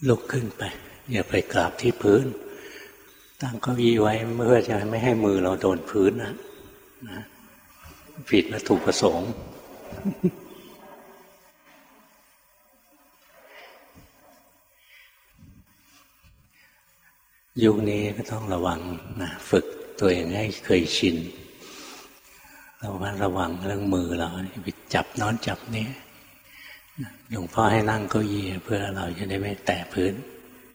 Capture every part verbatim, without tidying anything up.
ลุกขึ้นไปอย่าไปกราบที่พื้นตั้งเก้าอี้ไว้เพื่อจะไม่ให้มือเราโดนพื้นนะนะผิดวัตถุประสงค์ยุคนี้ก็ต้องระวังนะฝึกตัวเองให้เคยชินเราว่าระวังเรื่องมือเราไปจับน้อนจับนี้หลวงพ่อให้นั่งเก้าอี้เพื่อเราจะได้ไม่แตะพื้น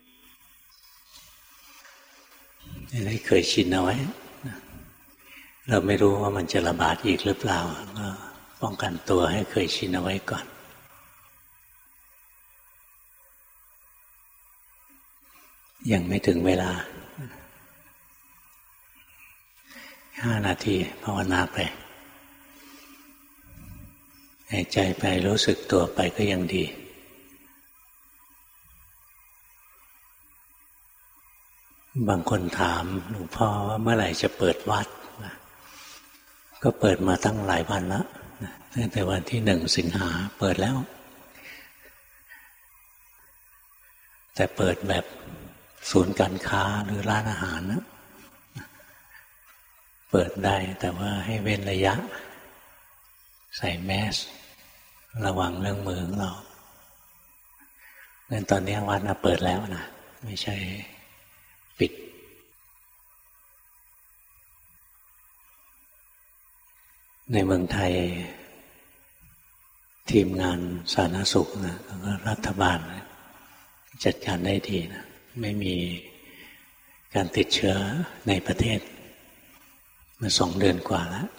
จะได้เคยชินเอาไว้เราไม่รู้ว่ามันจะระบาดอีกหรือเปล่าก็ป้องกันตัวให้เคยชินเอาไว้ก่อนยังไม่ถึงเวลาห้านาทีภาวนาไปหายใจไปรู้สึกตัวไปก็ยังดีบางคนถามหลวงพ่อว่าเมื่อไหร่จะเปิดวัดนะก็เปิดมาตั้งหลายวันแล้วนะตั้งแต่วันที่หนึ่งสิงหาเปิดแล้วแต่เปิดแบบศูนย์การค้าหรือร้านอาหารนะเปิดได้แต่ว่าให้เว้นระยะใส่แมสระวังเรื่องมือของเรางั้นตอนนี้วัดนะเปิดแล้วนะไม่ใช่ปิดในเมืองไทยทีมงานสาธารณสุขนะแล้วก็รัฐบาลจัดการได้ดีนะไม่มีการติดเชื้อในประเทศมาสองเดือนกว่าแล้ว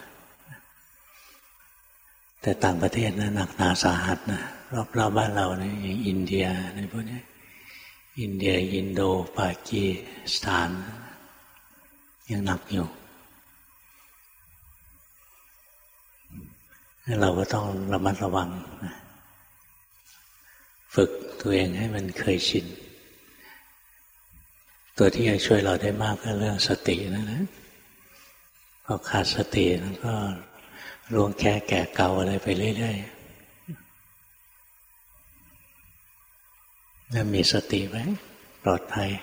แต่ต่างประเทศนะหนักหนาสาหัสนะรอบๆบ้านเรานะอย่างอินเดียในพวกนี้อินเดียอินโดปากีสถานยังหนักอยู่เราก็ต้องระมัดระวังนะฝึกตัวเองให้มันเคยชินตัวที่จะช่วยเราได้มากก็เรื่องสตินั่นแหละพอขาดสติแล้วก็ล่วงแค่แก่เก่าอะไรไปเรื่อยๆถ้ามีสติไว้ปลอดภัย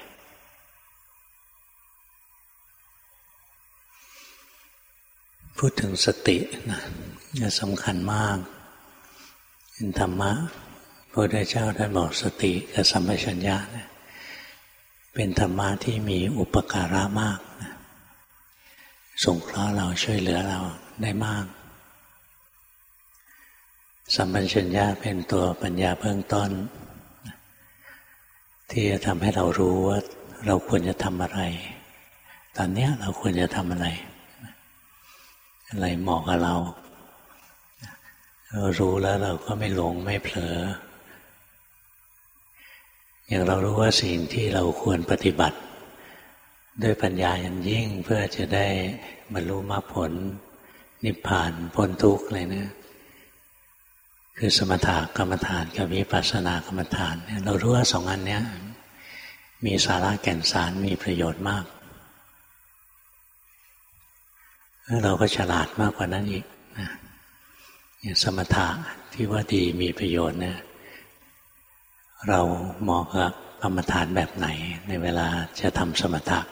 พูดถึงสตินะจะสำคัญมากเป็นธรรมะพระพุทธเจ้าท่านบอกสติกับสัมปชัญญะนะเป็นธรรมะที่มีอุปการะมากนะสงเคราะห์เราช่วยเหลือเราได้มากสัมปชัญญะเป็นตัวปัญญาเบื้องต้นที่จะทำให้เรารู้ว่าเราควรจะทำอะไรตอนนี้เราควรจะทำอะไรอะไรเหมาะกับเราเรารู้แล้วเราก็ไม่หลงไม่เผลออย่างเรารู้ว่าสิ่งที่เราควรปฏิบัติด้วยปัญญาอย่างยิ่งเพื่อจะได้บรรลุมรรคผลนิพพานพ้นทุกข์อะไรเนี่ยคือสมถกรรมฐานกับวิปัสสนากรรมฐานเรารู้ว่าสองอันนี้มีสาระแก่นสารมีประโยชน์มากแล้วเราก็ฉลาดมากกว่านั้นอีกนะอย่างสมถะที่ว่าดีมีประโยชน์เนี่ยเราเหมาะกับกรรมฐานแบบไหนในเวลาจะทำสมถะ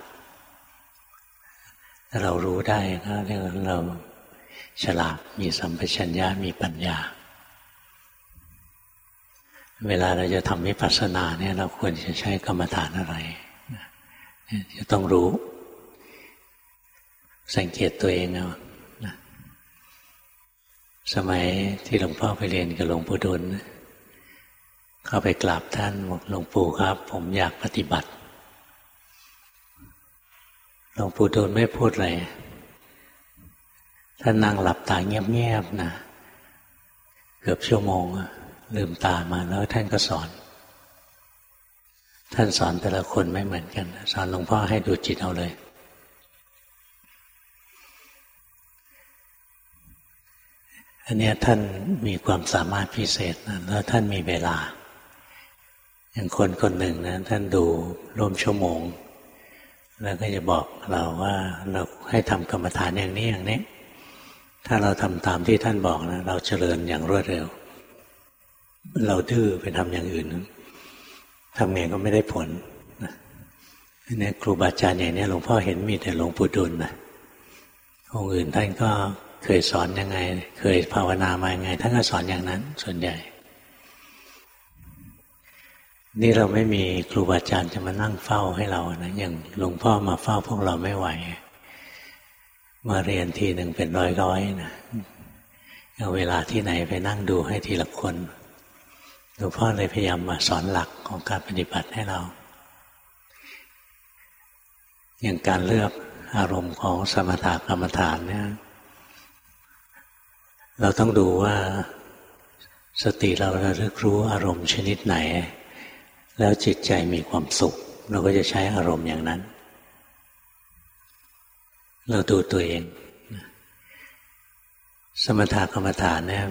ถ้าเรารู้ได้ก็เรียกว่าเราฉลาดมีสัมปชัญญะมีปัญญาเวลาเราจะทำวิปัสสนาเนี่ยเราควรจะใช้กรรมฐานอะไรจะต้องรู้สังเกตตัวเองเอาสมัยที่หลวงพ่อไปเรียนกับหลวงปู่ดุลเข้าไปกราบท่านบอกหลวงปู่ครับผมอยากปฏิบัติหลวงปู่ดุลไม่พูดอะไรท่านนั่งหลับตาเงียบๆนะเกือบชั่วโมงลืมตามาแล้วท่านก็สอนท่านสอนแต่ละคนไม่เหมือนกันสอนหลวงพ่อให้ดูจิตเอาเลยอันนี้ท่านมีความสามารถพิเศษนะแล้วท่านมีเวลาอย่างคนคนหนึ่งนะท่านดูร่วมชั่วโมงแล้วก็จะบอกเราว่าเราให้ทำกรรมฐานอย่างนี้อย่างนี้ถ้าเราทำตามที่ท่านบอกนะเราเจริญอย่างรวดเร็วเราดื้อไปทำอย่างอื่นทำไงก็ไม่ได้ผลเนี่ยครูบาอาจารย์อย่างนี้หลวงพ่อเห็นมีแต่หลวงปู่ดุลนะองค์อื่นท่านก็เคยสอนยังไงเคยภาวนามายังไงท่านก็สอนอย่างนั้นส่วนใหญ่นี่เราไม่มีครูบาอาจารย์จะมานั่งเฝ้าให้เรานะอย่างหลวงพ่อมาเฝ้าพวกเราไม่ไหวมาเรียนทีหนึ่งเป็นร้อยๆนะเอาเวลาที่ไหนไปนั่งดูให้ทีละคนหลวงพ่อเลยพยายามมาสอนหลักของการปฏิบัติให้เราอย่างการเลือกอารมณ์ของสมถกรรมฐานเนี่ยเราต้องดูว่าสติเราระลึกรู้อารมณ์ชนิดไหนแล้วจิตใจมีความสุขเราก็จะใช้อารมณ์อย่างนั้นเราดูตัวเองสมถกรรมฐานเนี่ย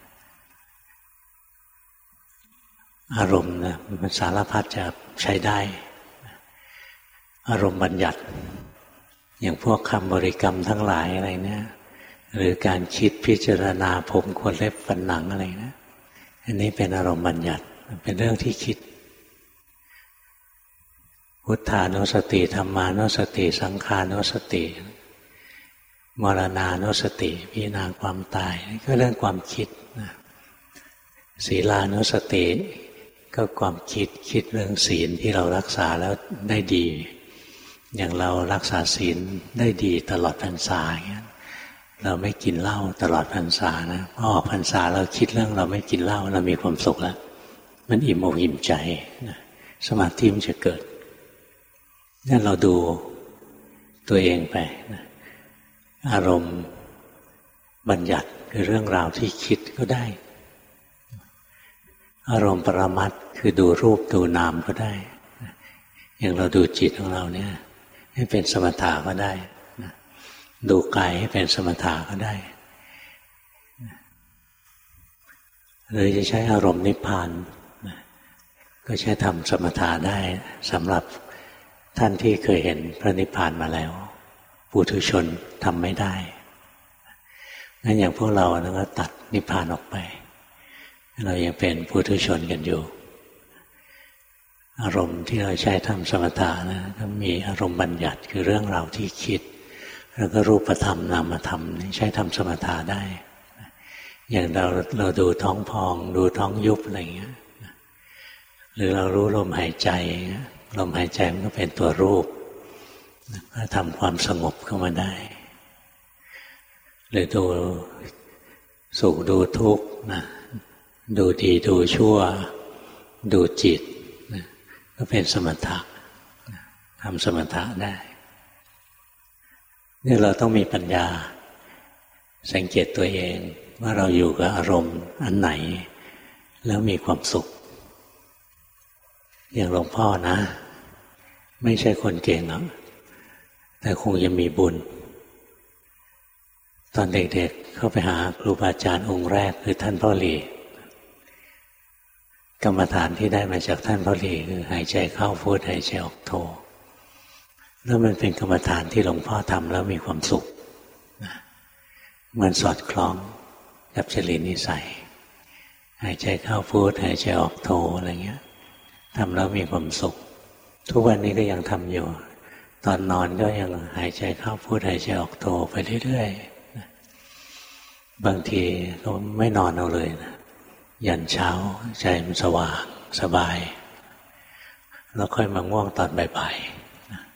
อารมณ์นะมันสารพัดจะใช้ได้อารมณ์บัญญัติอย่างพวกคำบริกรรมทั้งหลายอะไรเนี่ยหรือการคิดพิจารณาผมขนเล็บฟันหนังอะไรนะอันนี้เป็นอารมณ์บัญญัติเป็นเรื่องที่คิดพุทธานุสติธัมมานุสติสังขานุสติมรณานุสติพิจารณาความตายก็เรื่องความคิดนะศีลานุสติก็ความคิดคิดเรื่องศีลที่เรารักษาแล้วได้ดีอย่างเรารักษาศีลได้ดีตลอดพรรษาอย่างเงี้ยเราไม่กินเหล้าตลอดพรรษานะพอออกพรรษาเราคิดเรื่องเราไม่กินเหล้าเรามีความสุขแล้วมันอิ่มอกอิ่มใจนะสมาธิมันจะเกิดนั่นเราดูตัวเองไปนะอารมณ์บัญญัติคือเรื่องราวที่คิดก็ได้อารมณ์ปรมัตถ์คือดูรูปดูนามก็ได้อย่างเราดูจิตของเราเนี่ยให้เป็นสมถะก็ได้ดูกายให้เป็นสมถะก็ได้หรือจะใช้อารมณ์นิพพานก็ใช้ทำสมถะได้สำหรับท่านที่เคยเห็นพระนิพพานมาแล้วปุถุชนทำไม่ได้งั้นอย่างพวกเราเราก็ตัดนิพพานออกไปเรายังเป็นปุถุชนกันอยู่อารมณ์ที่เราใช้ทำสมถะนะก็มีอารมณ์บัญญัติคือเรื่องราวที่คิดแล้วก็รูปธรรมนามธรรมใช้ทำสมถะได้อย่างเราเราดูท้องพองดูท้องยุบอะไรอย่างเงี้ยหรือเรารู้ลมหายใจลมหายใจมันก็เป็นตัวรูปก็ทำความสงบเข้ามาได้หรือดูสุขดูทุกข์นะดูดีดูชั่วดูจิตนะก็เป็นสมถะทำสมถะได้นี่เราต้องมีปัญญาสังเกตตัวเองว่าเราอยู่กับอารมณ์อันไหนแล้วมีความสุขอย่างหลวงพ่อนะไม่ใช่คนเก่งหรอกแต่คงจะมีบุญตอนเด็กๆเข้าไปหาครูบาอาจารย์องค์แรกคือท่านพ่อหลีกรรมฐานที่ได้มาจากท่านพ่อหลีคือหายใจเข้าพุทหายใจออกโทแล้วมันเป็นกรรมฐานที่หลวงพ่อทำแล้วมีความสุขนะมันสอดคล้องกับจริตนิสัยหายใจเข้าพุทหายใจออกโทอะไรเงี้ยทำแล้วมีความสุขทุกวันนี้ก็ยังทำอยู่ตอนนอนก็ยังหายใจเข้าพุทหายใจออกโทไปเรื่อยๆนะบางทีก็ไม่นอนเอาเลยนะยันเช้าใจมันสว่างสบายแล้วค่อยมาง่วงตอนบ่ายๆนะ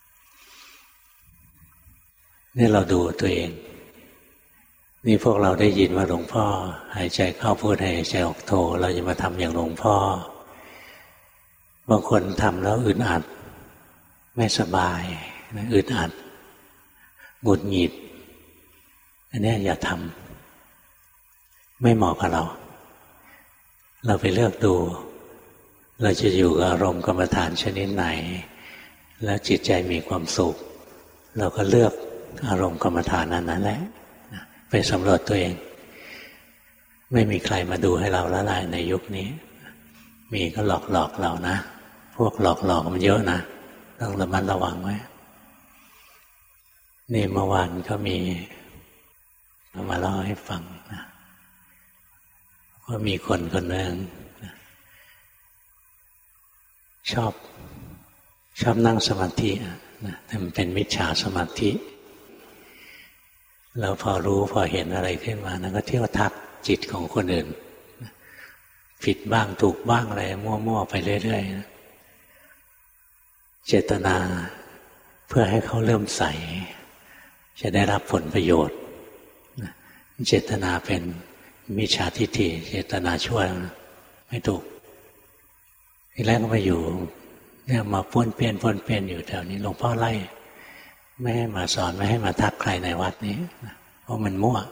นี่เราดูตัวเองนี่พวกเราได้ยินว่าหลวงพ่อหายใจเข้าพุทหายใจออกโทเราจะมาทำอย่างหลวงพ่อบางคนทำแล้วอึดอัดไม่สบายอึดอัดหงุดหงิดอันนี้อย่าทำไม่เหมาะกับเราเราไปเลือกดูเราจะอยู่กับอารมณ์กรรมฐานชนิดไหนแล้วจิตใจมีความสุขเราก็เลือกอารมณ์กรรมฐานนั้นนั่นแหละไปสำรวจตัวเองไม่มีใครมาดูให้เราละลายในยุคนี้มีก็หลอกหลอกเรานะพวกหลอกหลอกมันเยอะนะต้องระมัดระวังไว้นี่เมื่อวานก็มีมาเล่าให้ฟังนะว่ามีคนคนหนึ่งชอบชอบนั่งสมาธินะแต่มันเป็นมิจฉาสมาธิแล้วพอรู้พอเห็นอะไรขึ้นมานะก็เที่ยวทักจิตของคนอื่นผิดบ้างถูกบ้างอะไรมั่วๆไปเรื่อยๆนะเจตนาเพื่อให้เขาเริ่มใสจะได้รับผลประโยชน์เจตนาเป็นมิจฉาทิฏฐิเจตนาชั่วไม่ถูกทีแรกก็มาอยู่เนี่ยมาป้วนเปี้ยนป้วนเปี้ยนอยู่แถวนี้หลวงพ่อไล่ไม่ให้มาสอนไม่ให้มาทักใครในวัดนี้เพราะมันมั่ว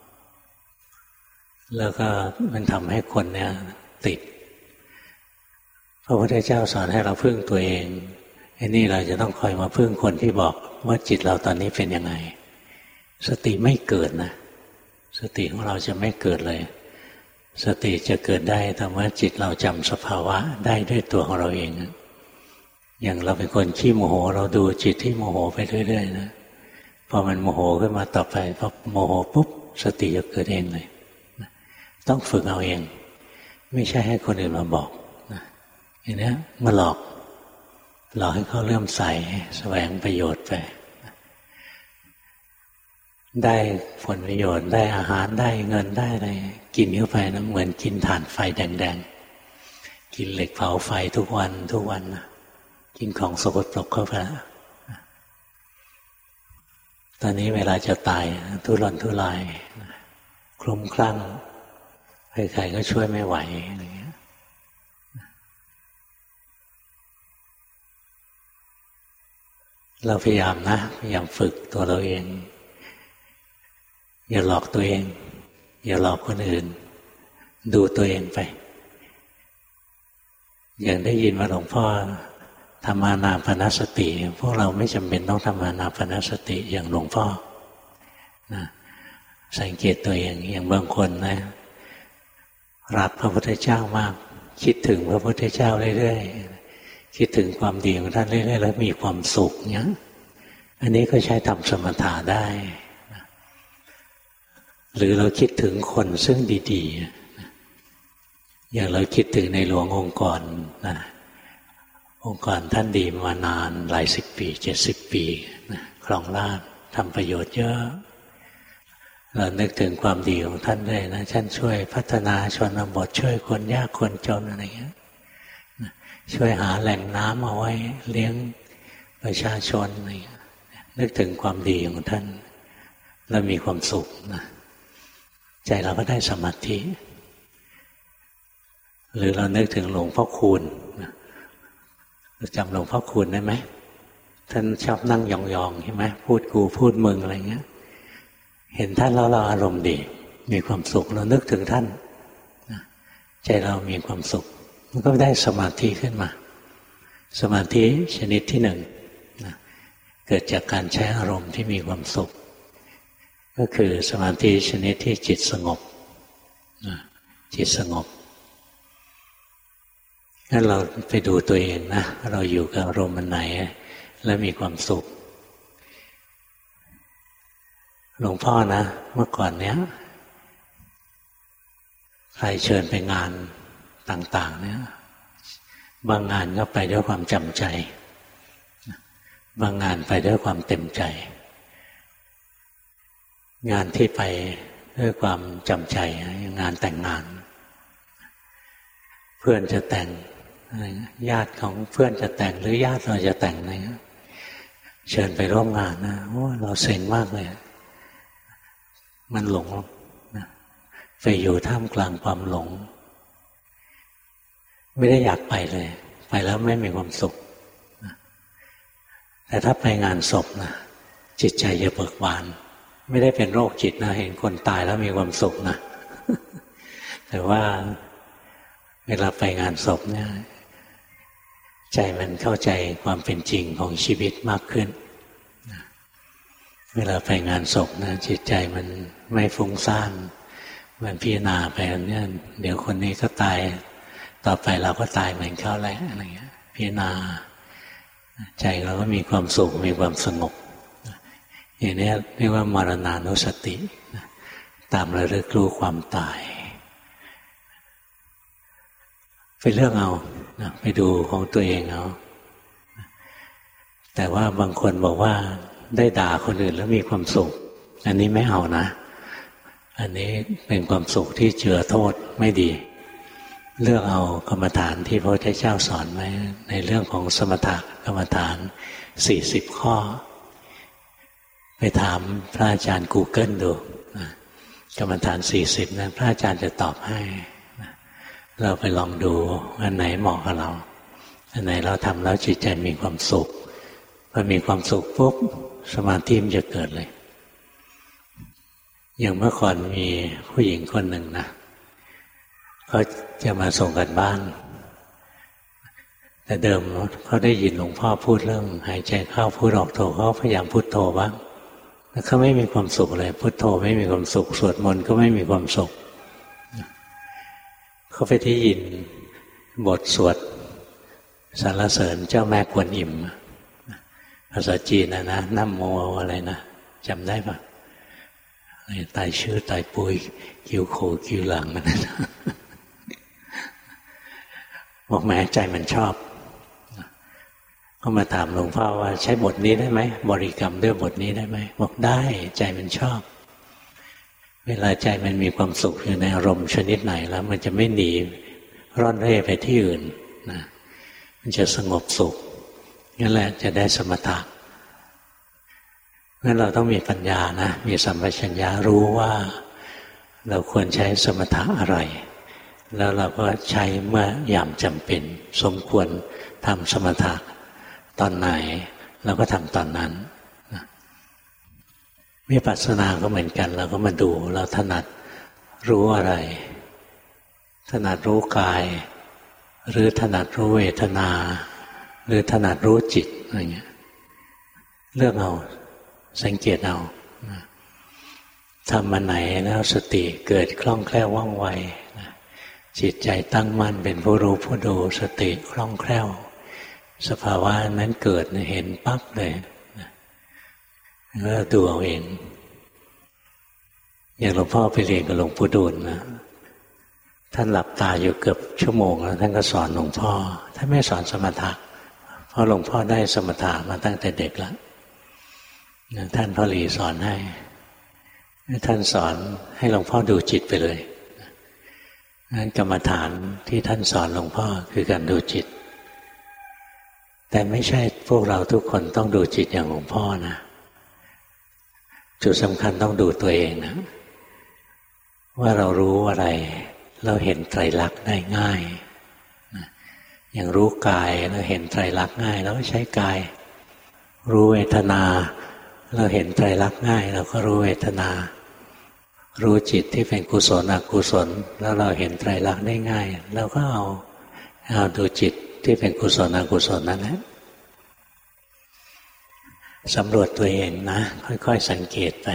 แล้วก็มันทำให้คนเนี่ยติดพระพุทธเจ้าสอนให้เราพึ่งตัวเองไอ้นี่เราจะต้องคอยมาพึ่งคนที่บอกว่าจิตเราตอนนี้เป็นยังไงสติไม่เกิดนะสติของเราจะไม่เกิดเลยสติจะเกิดได้แต่ว่าจิตเราจำสภาวะได้ด้วยตัวของเราเองอย่างเราเป็นคนขี้โมโหเราดูจิตที่โมโหไปเรื่อยๆนะพอมันโมโหขึ้นมาต่อไปพอโมโหปุ๊บสติจะเกิดเองเลยต้องฝึกเอาเองไม่ใช่ให้คนอื่นมาบอกอย่างนี้มาหลอกหลอกให้เขาเริ่มใส่แสวงประโยชน์ไปได้ผลประโยชน์ได้อาหารได้เงินได้อะไรกินเข้าไปนะเหมือนกินถ่านไฟแดงๆกินเหล็กเผาไฟทุกวันทุกวันนะกินของสกปรกเข้าไปตอนนี้เวลาจะตายทุรนทุรายคลุ้มคลั่งใครๆก็ช่วยไม่ไหวอะไรเงี้ยเราพยายามนะพยายามฝึกตัวเราเองอย่าหลอกตัวเองอย่าหลอกคนอื่นดูตัวเองไปอย่างได้ยินว่าหลวงพ่อทำอานาปานสติพวกเราไม่จำเป็นต้องทำอานาปานสติอย่างหลวงพ่อนะสังเกตตัวเองอย่างบางคนนะรักพระพุทธเจ้ามากคิดถึงพระพุทธเจ้าเรื่อยๆคิดถึงความดีของท่านเรื่อยๆแล้วมีความสุขเนี้ยอันนี้ก็ใช้ทำสมถะได้หรือเราคิดถึงคนซึ่งดีๆอย่างเราคิดถึงในหลวงองค์กรนะองค์กรท่านดีมานานหลายสิบปีเจ็ดสิบปีนะครองราชย์ทำประโยชน์เยอะเรานึกถึงความดีของท่านด้วยนะท่านช่วยพัฒนาชนบทช่วยคนยากคนจนอะไรเงี้ยช่วยหาแหล่งน้ำเอาไว้เลี้ยงประชาชนอะไรเงี้ยนึกถึงความดีของท่านแล้วมีความสุขนะใจเราก็ได้สมาธิหรือเรานึกถึงหลวงพ่อคูณจำหลวงพ่อคูณได้ไหมท่านชอบนั่งยองๆใช่ไหมพูดกูพูดมึงอะไรเงี้ยเห็นท่านแล้วเราอารมณ์ดีมีความสุขเรานึกถึงท่านใจเรามีความสุขมันก็ได้สมาธิขึ้นมาสมาธิชนิดที่หนึ่งเกิดจากการใช้อารมณ์ที่มีความสุขก็คือสมาธิชนิดที่จิตสงบจิตสงบงั้นเราไปดูตัวเองนะเราอยู่กับอารมณ์ไหนแล้วมีความสุขหลวงพ่อนะเมื่อก่อนเนี้ยใครเชิญไปงานต่างๆเนี่ยบางงานก็ไปด้วยความจำใจบางงานไปด้วยความเต็มใจงานที่ไปด้วยความจำใจงานแต่งงานเพื่อนจะแต่งญาติของเพื่อนจะแต่งหรือญาติเราจะแต่งอะไรเงี้ยเชิญไปร่วมงานนะโอ้เราเซ็งมากเลยมันหลงนะไปอยู่ท่ามกลางความหลงไม่ได้อยากไปเลยไปแล้วไม่มีความสุขนะแต่ถ้าไปงานศพนะจิตใจจะเบิกบานไม่ได้เป็นโรคจิตนะเห็นคนตายแล้วมีความสุขนะ แต่ว่าเวลาไปงานศพเนี่ยใจมันเข้าใจความเป็นจริงของชีวิตมากขึ้นเวลาไปงานศพนะจิตใจมันไม่ฟุ้งซ่านมันพิจารณาไปเนี่ยเดี๋ยวคนนี้ก็ตายต่อไปเราก็ตายเหมือนเขาแล้วอะไรเงี้ยพิจารณาใจเราก็มีความสุขมีความสงบอย่างนี้เรียกว่ามรณานุสติตามระลึกรู้ความตายไปเลือกเอานะไปดูของตัวเองเอาแต่ว่าบางคนบอกว่าได้ด่าคนอื่นแล้วมีความสุขอันนี้ไม่เอานะอันนี้เป็นความสุขที่เจือโทษไม่ดีเลือกเอากรรมฐานที่พระพุทธเจ้าสอนไว้ในเรื่องของสมถกรรมฐานสี่สิบข้อไปถามพระอาจารย์ Google ดูนะกรรมฐานสี่สิบนั้นพระอาจารย์จะตอบให้นะเราไปลองดูอันไหนเหมาะกับเราอันไหนเราทำแล้วจิตใจมีความสุขพอมีความสุขปุ๊บสมาธิมันจะเกิดเลยอย่างเมื่อก่อนมีผู้หญิงคนหนึ่งนะเขาจะมาส่งกันบ้านแต่เดิมเขาได้ยินหลวงพ่อพูดเรื่องหายใจเข้าพูดออกโทเขาพยายามพุทโธบ้างแล้วเขาไม่มีความสุขเลยพุทโธไม่มีความสุขสวดมนต์ก็ไม่มีความสุขเขาไปได้ยินบทสวดสรรเสริญเจ้าแม่กวนอิมภาษาจีนนะนะนะโมอะไรนะจำได้ปะตายชื่อตายปุยคิวโคคิวหลังมันนะบอกแม้ใจมันชอบก็มาถามหลวงพ่อว่าใช้บทนี้ได้ไหมบริกรรมด้วยบทนี้ได้ไหมบอกได้ใจมันชอบเวลาใจมันมีความสุขอยู่ในอารมณ์ชนิดไหนแล้วมันจะไม่หนีร่อนเร่ไปที่อื่นนะมันจะสงบสุขนั่นแหละจะได้สมถะงั้นเราต้องมีปัญญานะมีสัมปชัญญะรู้ว่าเราควรใช้สมถะอะไรแล้วเราก็ใช้เมื่อยามจำเป็นสมควรทำสมถะตอนไหนเราก็ทำตอนนั้นวิปัสสนาก็เหมือนกันเราก็มาดูเราถนัดรู้อะไรถนัดรู้กายหรือถนัดรู้เวทนาหรือถนัดรู้จิตอะไรเงี้ยเลือกเอาสังเกตเอาทำมาไหนแล้วสติเกิดคล่องแคล่วว่องไวจิตใจตั้งมั่นเป็นผู้รู้ผู้ดูสติคล่องแคล่วสภาวะนั้นเกิดเห็นปั๊บเลยแล้วดูเอาเองอย่างหลวงพ่อไปเรียนกับหลวงปู่ดูลนะท่านหลับตาอยู่เกือบชั่วโมงแล้วท่านก็สอนหลวงพ่อท่านไม่สอนสมถะเพราะหลวงพ่อได้สมถะมาตั้งแต่เด็กแล้วท่านพ่อหลีสอนให้ท่านสอนให้หลวงพ่อดูจิตไปเลยงั้นกรรมฐานที่ท่านสอนหลวงพ่อคือการดูจิตแต่ไม่ใช่พวกเราทุกคนต้องดูจิตอย่างหลวงพ่อนะจุดสำคัญต้องดูตัวเองนะว่าเรารู้อะไรเราเห็นไตรลักษณ์ได้ง่ายนะอย่างรู้กายเราเห็นไตรลักษณ์ง่ายเราก็ใช้กายรู้เวทนาเราเห็นไตรลักษณ์ง่ายเราก็รู้เวทนารู้จิตที่เป็นกุศลอกุศลแล้วเราเห็นไตรลักษณ์ได้ง่ายเราก็เอาเอาดูจิตที่เป็นกุศลอกุศลนั่นแหละสำรวจตัวเองนะค่อยๆสังเกตไป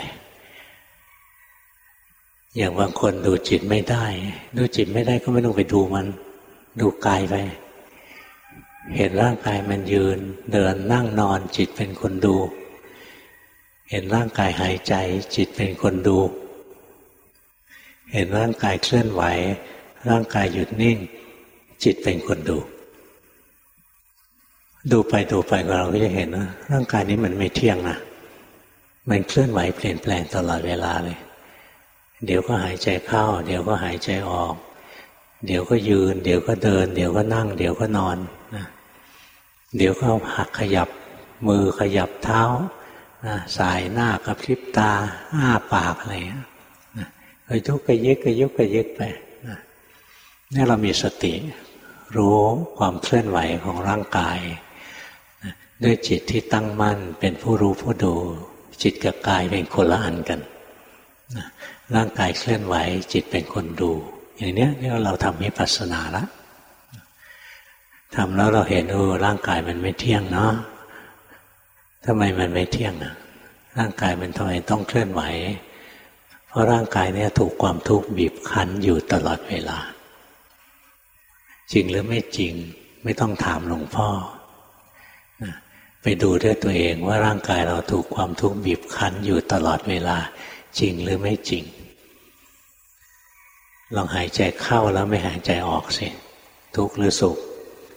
อย่างบางคนดูจิตไม่ได้ดูจิตไม่ได้ก็ไม่ต้องไปดูมันดูกายไปเห็นร่างกายมันยืนเดินนั่งนอนจิตเป็นคนดูเห็นร่างกายหายใจจิตเป็นคนดูเห็นร่างกายเคลื่อนไหวร่างกายหยุดนิ่งจิตเป็นคนดูดูไปดูไปเราก็จะเห็นว่าร่างกายนี้มันไม่เที่ยงนะมันเคลื่อนไหวเปลี่ยนแปลงตลอดเวลาเลยเดี๋ยวก็หายใจเข้าเดี๋ยวก็หายใจออกเดี๋ยวก็ยืนเดี๋ยวก็เดินเดี๋ยวก็นั่งเดี๋ยวก็นอนนะเดี๋ยวก็หักขยับมือขยับเท้านะสายหน้ากระพริบตาอ้าปากอะไรนะกระยุกกระยิกกระยุกกระยิกไปนะนี่เรามีสติรู้ความเคลื่อนไหวของร่างกายนะด้วยจิตที่ตั้งมั่นเป็นผู้รู้ผู้ดูจิตกับกายเป็นคนละอันกันนะร่างกายเคลื่อนไหวจิตเป็นคนดูอย่างนี้นี่เราทำวิปัสสนาละทำแล้วเราเห็นเออร่างกายมันไม่เที่ยงเนาะทำไมมันไม่เที่ยงอ่ะร่างกายมันทำไมต้องเคลื่อนไหวเพราะร่างกายเนี่ยถูกความทุกข์บีบคั้นอยู่ตลอดเวลาจริงหรือไม่จริงไม่ต้องถามหลวงพ่อนะไปดูด้วยตัวเองว่าร่างกายเราถูกความทุกข์บีบคั้นอยู่ตลอดเวลาจริงหรือไม่จริงลองหายใจเข้าแล้วไม่หายใจออกสิทุกข์หรือสุข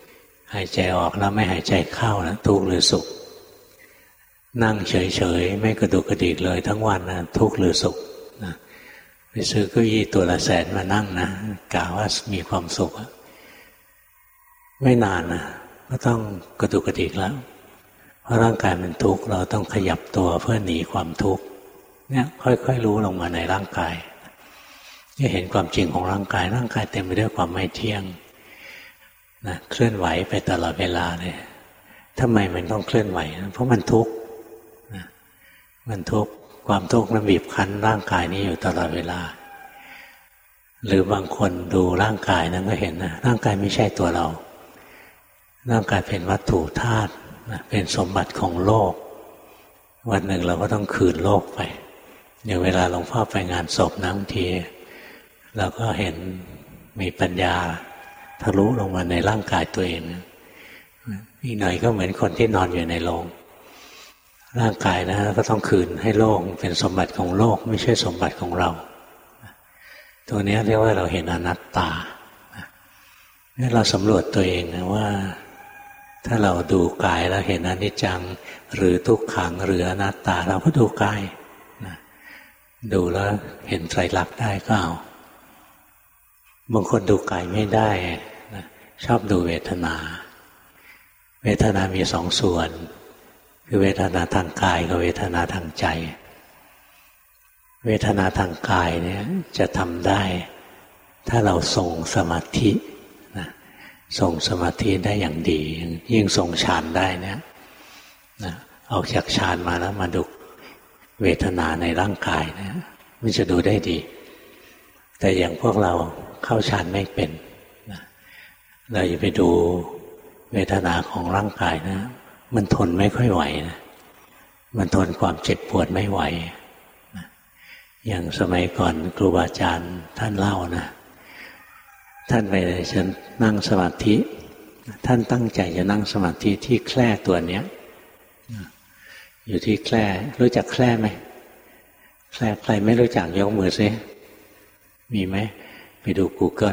หายใจออกแล้วไม่หายใจเข้านะทุกข์หรือสุขนั่งเฉยๆไม่กระดุกกระดิกเลยทั้งวันนะทุกข์หรือสุขนะไปซื้อเก้าอี้ตัวละแสนมานั่งนะกะว่ามีความสุขไม่นานนะก็ต้องกระดุกกระดิกแล้วเพราะร่างกายมันทุกข์เราต้องขยับตัวเพื่อหนีความทุกข์เนี่ยค่อยๆรู้ลงมาในร่างกายจะเห็นความจริงของร่างกายร่างกายเต็มไปด้วยความไม่เที่ยงนะเคลื่อนไหวไปตลอดเวลาเลยทำไมมันต้องเคลื่อนไหวเพราะมันทุกข์นะมันทุกข์ความทุกข์มันบีบคั้นร่างกายนี้อยู่ตลอดเวลาหรือบางคนดูร่างกายนั้นก็เห็นนะร่างกายไม่ใช่ตัวเราร่างกายเป็นวัตถุธาตุเป็นสมบัติของโลกวันหนึ่งเราก็ต้องคืนโลกไปอย่างเวลาหลวงพ่อไปงานศพนะบางทีเราก็เห็นมีปัญญาทะลุลงมาในร่างกายตัวเองอีกหน่อยก็เหมือนคนที่นอนอยู่ในโลงร่างกายนะก็ต้องคืนให้โลกเป็นสมบัติของโลกไม่ใช่สมบัติของเราตัวนี้เรียกว่าเราเห็นอนัตตานี่เราสำรวจตัวเองนะว่าถ้าเราดูกายแล้วเห็นอนิจจังหรือทุกขังหรืออนัตตาเราก็ดูกายนะดูแล้วเห็นไตรลักษณ์ได้ก็เอาบางคนดูกายไม่ได้นะชอบดูเวทนาเวทนามีสองส่วนคือเวทนาทางกายกับเวทนาทางใจเวทนาทางกายเนี่ยจะทำได้ถ้าเราทรงสมาธินะทรงสมาธิได้อย่างดียิ่งทรงฌานได้เนี่ยนะออกจากฌานมาแล้วมาดูเวทนาในร่างกายเนี่ยมันจะดูได้ดีแต่อย่างพวกเราเข้าฌานไม่เป็นนะเราอย่าไปดูเวทนาของร่างกายนะมันทนไม่ค่อยไหวนะมันทนความเจ็บปวดไม่ไหวนะอย่างสมัยก่อนครูบาอาจารย์ท่านเล่านะท่านไปฉันนั่งสมาธิท่านตั้งใจจะนั่งสมาธิที่แคร่ตัวเนี้ยอยู่ที่แคร่รู้จักแคร่ไหมแคร่ใครไม่รู้จักยกมือซิมีไหมไปดู Google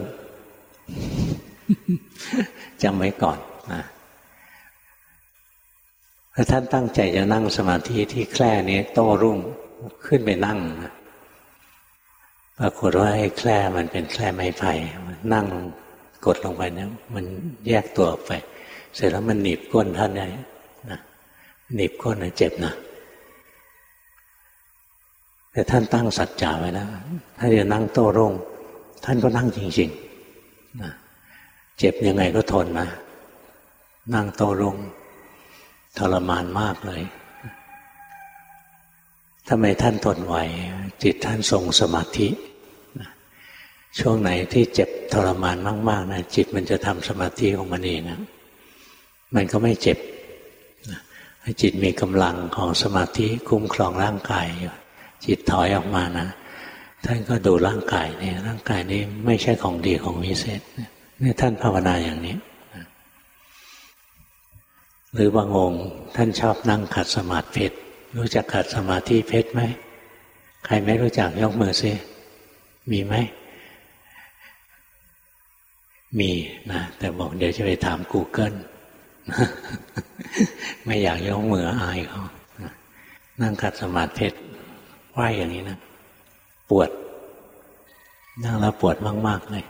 จำไว้ก่อนนะถ้าท่านตั้งใจจะนั่งสมาธิที่แคร่นี้โต้รุ่งขึ้นไปนั่งนะปรากฏว่าไอ้แคร่มันเป็นแคร่ไม้ไผ่นั่งกดลงไปเนี่ยมันแยกตัวออกไปเสร็จแล้วมันหนีบก้นท่านได้นะหนีบก้นนะเจ็บนะแต่ท่านตั้งสัจจะไว้แล้วถ้าจะนั่งโต้รุ่งท่านก็นั่งจริงๆนะเจ็บยังไงก็ทนนะนั่งโต้รุ่งทรมานมากเลยทำไมท่านทนไหวจิตท่านทรงสมาธิช่วงไหนที่เจ็บทรมานมากๆนะจิตมันจะทำสมาธิของมันเองนะมันก็ไม่เจ็บให้จิตมีกำลังของสมาธิคุ้มครองร่างกายอยู่จิตถอยออกมานะท่านก็ดูร่างกายนี่ร่างกายนี้ไม่ใช่ของดีของวิเศษนี่ท่านภาวนาอย่างนี้หรือบางองค์ท่านชอบนั่งขัดสมาธิเพชรรู้จักขัดสมาธิเพชรไหมใครไม่รู้จักยกมือซิมีไหมมีนะแต่บอกเดี๋ยวจะไปถาม Google ไม่อยากยกมืออายเขานั่งขัดสมาธิเพชรไหวอย่างนี้นะปวดนั่งแล้วปวดมากๆเลย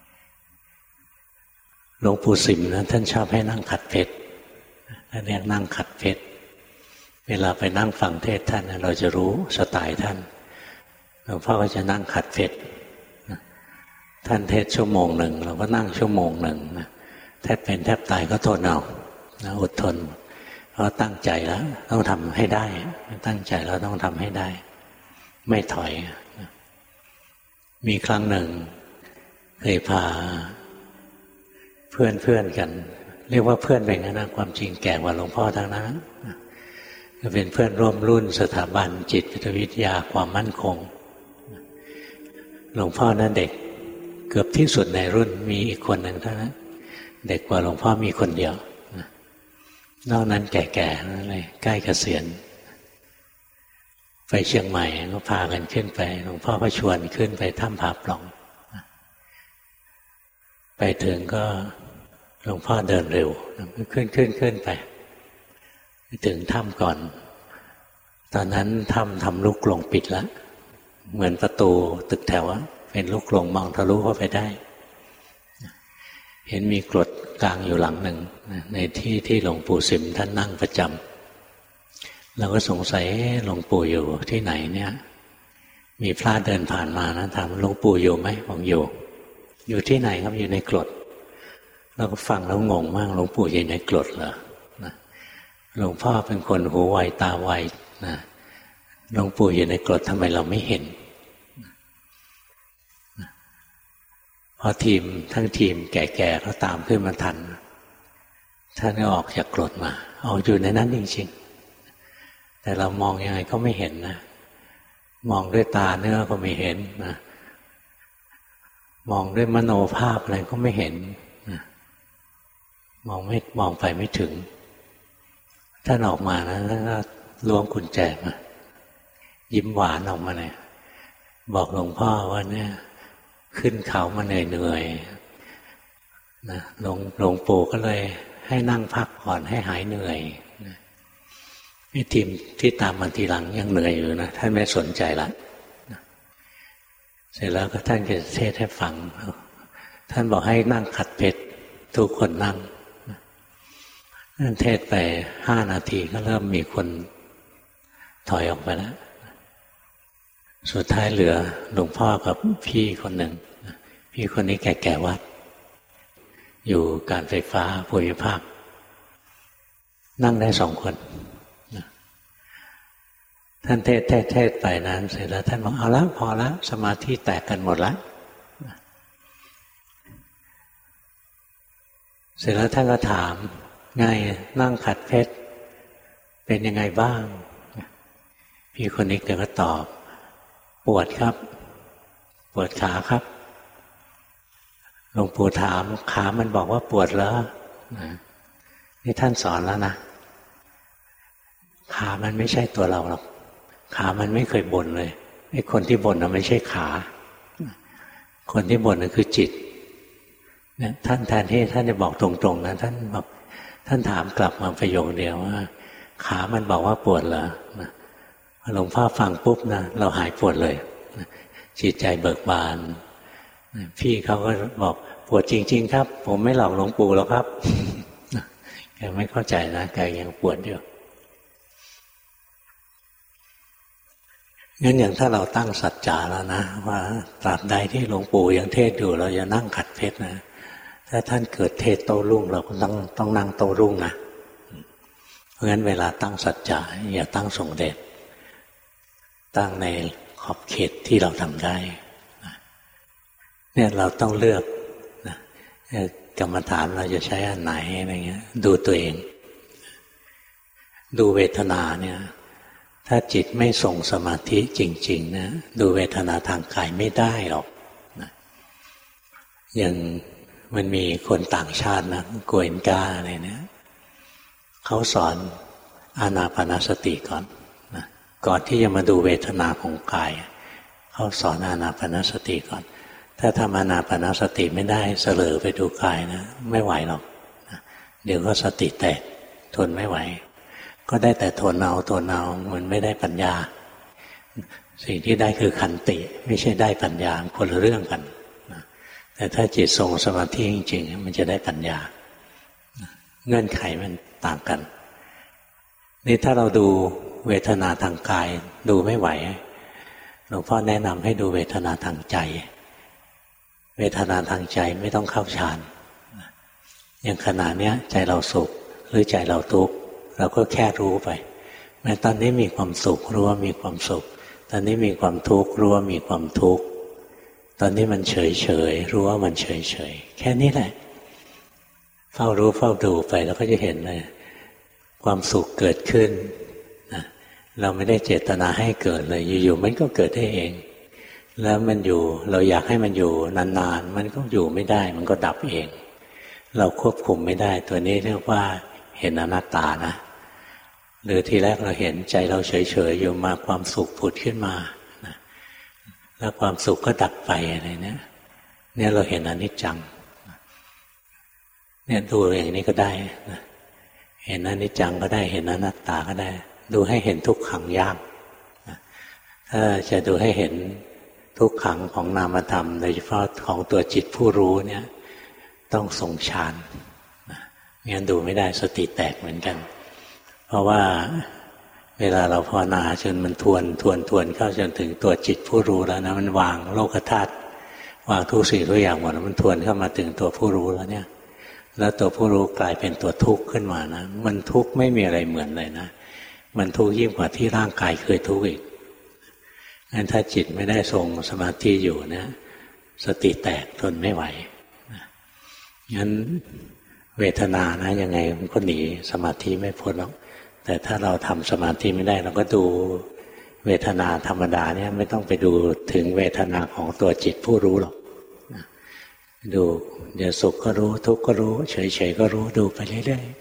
หลวงปู่สิมนะท่านชอบให้นั่งขัดเพชรท่านเรียกนั่งขัดเพชรเวลาไปนั่งฟังเทศท่านเราจะรู้สไตล์ท่านหลวงพ่อก็จะนั่งขัดเพชรท่านเทศชั่วโมงหนึ่งเราก็นั่งชั่วโมงหนึ่งนะแทบเป็นแทบตายก็ทนเอานะอดทนเพราะตั้งใจแล้วต้องทำให้ได้ตั้งใจแล้วต้องทำให้ได้ไม่ถอยมีครั้งหนึ่งเคยพาเพื่อนเพื่อนกันเรียกว่าเพื่อนเป็นงั้นนะความจริงแก่กว่าหลวงพ่อทั้งนั้นก็เป็นเพื่อนร่วมรุ่นสถาบันจิตวิทยาความมั่นคงหลวงพ่อนั้นเด็กเกือบที่สุดในรุ่นมีอีกคนหนึ่งเท่านั้นเด็กกว่าหลวงพ่อมีคนเดียวนอกนั้นแก่ๆนั่นเลยใกล้เกษียณไปเชียงใหม่ก็พากันขึ้นไปหลวงพ่อก็ชวนขึ้นไปถ้ำผาปล่องไปถึงก็หลวงพ่อเดินเร็วขึ้นขึ้นขึ้นไปถึงถ้ำก่อนตอนนั้นถ้ำทำลูกกรงปิดแล้วเหมือนประตูตึกแถวเป็นลูกกรงมองทะลุเข้าไปได้เห็นมีกรดกลางอยู่หลังหนึ่งในที่ที่หลวงปู่สิมท่านนั่งประจำเราก็สงสัยหลวงปู่อยู่ที่ไหนเนี่ยมีพระเดินผ่านมานะถามหลวงปู่อยู่ไหมบอกอยู่อยู่ที่ไหนครับอยู่ในกรดเราก็ฟังแล้วงงมากหลวงปู่อยู่ในกรดเหรอนะหลวงพ่อเป็นคนหูไวตาไวนะหลวงปู่อยู่ในกรดทำไมเราไม่เห็นพอทีมทั้งทีมแก่ๆเขาตามขึ้นมาทันท่านก็ออกจากกรดมาเอาอยู่ในนั้นจริงๆแต่เรามองยังไงก็ไม่เห็นนะมองด้วยตาเนื้อก็ไม่เห็นนะมองด้วยมโนภาพอะไรก็ไม่เห็นนะมองไม่มองไปไม่ถึงท่านออกมานะแล้วก็ล้วงกุญแจมายิ้มหวานออกมาเลยบอกหลวงพ่อว่าเนี่ยขึ้นเขามาเหนื่อยๆนะหลวงหลวงปู่ก็เลยให้นั่งพักผ่อนให้หายเหนื่อยนะไอ้ทีมที่ตามมาทีหลังยังเหนื่อยอยู่นะท่านไม่สนใจละนะเสร็จแล้วก็ท่านก็เทศให้ฟังท่านบอกให้นั่งขัดเพชรทุกคนนั่งท่านเทศไปห้านาทีก็เริ่มมีคนถอยออกไปแล้วสุดท้ายเหลือหลวงพ่อกับพี่คนหนึ่งพี่คนนี้แก่ๆวัดอยู่การไฟฟ้าภูมิภาคนั่งได้สองคนท่านเทศเทศเทศไปนั้นเสร็จแล้วท่านบอกเอาละพอละสมาธิแตกกันหมดละเสร็จแล้วท่านก็ถามไงนั่งขัดเพชรเป็นยังไงบ้างพี่คนนี้ก็ตอบปวดครับปวดขาครับหลวงปู่ถามขามันบอกว่าปวดเหรอนี่ท่านสอนแล้วนะขามันไม่ใช่ตัวเราหรอกขามันไม่เคยบ่นเลยไอ้คนที่บ่นน่ะไม่ใช่ขาคนที่บ่นน่ะคือจิตเนี่ยท่านแทนที่ท่านจะบอกตรงๆนะท่านบอกท่านถามกลับมาประโยคเดียวว่าขามันบอกว่าปวดเหรอหลวงพ่อฟังปุ๊บนะเราหายปวดเลยจิตใจเบิกบานพี่เขาก็บอกปวดจริงๆครับผมไม่หลอกหลวงปู่หรอกครับแกไม่เข้าใจนะแกยังปวดอยู่งั้นอย่างถ้าเราตั้งสัจจะแล้วนะว่าตราบใดที่หลวงปู่ยังเทศอยู่เราจะนั่งขัดเพชรนะถ้าท่านเกิดเทศโต้รุ่งเราก็ต้องต้องนั่งโต้รุ่งนะเพราะงั้นเวลาตั้งสัจจะอย่าตั้งทรงเดชตั้งในขอบเขตที่เราทำได้เนี่ยเราต้องเลือกนะกรรมฐานเราจะใช้อันไหนอะไรเงี้ยดูตัวเองดูเวทนาเนี่ยถ้าจิตไม่ส่งสมาธิจริงๆนะดูเวทนาทางกายไม่ได้หรอกนะอย่างมันมีคนต่างชาตินะโกเอนกาอะไรเนี่ยเขาสอนอานาปานสติก่อนนะก่อนที่จะมาดูเวทนาของกายเขาสอนอานาปานสติก่อนถ้าทำอานาปานสติไม่ได้เสลอไปดูกายนะไม่ไหวหรอกนะเดี๋ยวก็สติแตกทนไม่ไหวก็ได้แต่ทนเอาทนเอามันไม่ได้ปัญญาสิ่งที่ได้คือขันติไม่ใช่ได้ปัญญาคนละเรื่องกันนะแต่ถ้าจิตทรงสมาธิจริงๆมันจะได้ปัญญาเงื่อนไขมันต่างกันนี่ถ้าเราดูเวทนาทางกายดูไม่ไหวหลวงพ่อแนะนำให้ดูเวทนาทางใจเวทนาทางใจไม่ต้องเข้าฌานอย่างขณะนี้ใจเราสุขหรือใจเราทุกข์เราก็แค่รู้ไปแม้ตอนนี้มีความสุขรู้ว่ามีความสุขตอนนี้มีความทุกข์รู้ว่ามีความทุกข์ตอนนี้มันเฉยเฉยรู้ว่ามันเฉยเฉยแค่นี้แหละเฝ้ารู้เฝ้าดูไปแล้วก็จะเห็นเลยความสุขเกิดขึ้นนะเราไม่ได้เจตนาให้เกิดเลยอยู่ๆมันก็เกิดได้เองแล้วมันอยู่เราอยากให้มันอยู่นานๆมันก็อยู่ไม่ได้มันก็ดับเองเราควบคุมไม่ได้ตัวนี้เรียกว่าเห็นอนัตตานะหรือทีแรกเราเห็นใจเราเฉยๆอยู่มาความสุขผุดขึ้นมานะแล้วความสุขก็ดับไปอะไรเนี่ยเนี่ยเราเห็นอนิจจังเนี่ยดูอย่างนี้ก็ได้นะเห็นอนิจจังก็ได้เห็นอนัตตาก็ได้ดูให้เห็นทุกขังยากนะถ้าจะดูให้เห็นทุกขังของนามธรรมโดยเฉพาะของตัวจิตผู้รู้เนี่ยต้องทรงฌานนะงั้นดูไม่ได้สติแตกเหมือนกันเพราะว่าเวลาเราภาวนาจนมันทวนทวนทวนเข้าจนถึงตัวจิตผู้รู้แล้วนะมันวางโลกธาตุวางทุกสิ่งทุกอย่างหมดมันทวนเข้ามาถึงตัวผู้รู้แล้วเนี่ยแล้วตัวผู้รู้กลายเป็นตัวทุกข์ขึ้นมานะมันทุกข์ไม่มีอะไรเหมือนเลยนะมันทุกข์ยิ่งกว่าที่ร่างกายเคยทุกข์อีกงั้นถ้าจิตไม่ได้ทรงสมาธิอยู่นะสติแตกทนไม่ไหวงั้นเวทนานะยังไงมันก็หนีสมาธิไม่พ้นหรอกแต่ถ้าเราทำสมาธิไม่ได้เราก็ดูเวทนาธรรมดาเนี่ยไม่ต้องไปดูถึงเวทนาของตัวจิตผู้รู้หรอกดูเดี๋ยวสุขก็รู้ทุกข์ก็รู้เฉยๆก็รู้ดูไปเรื่อย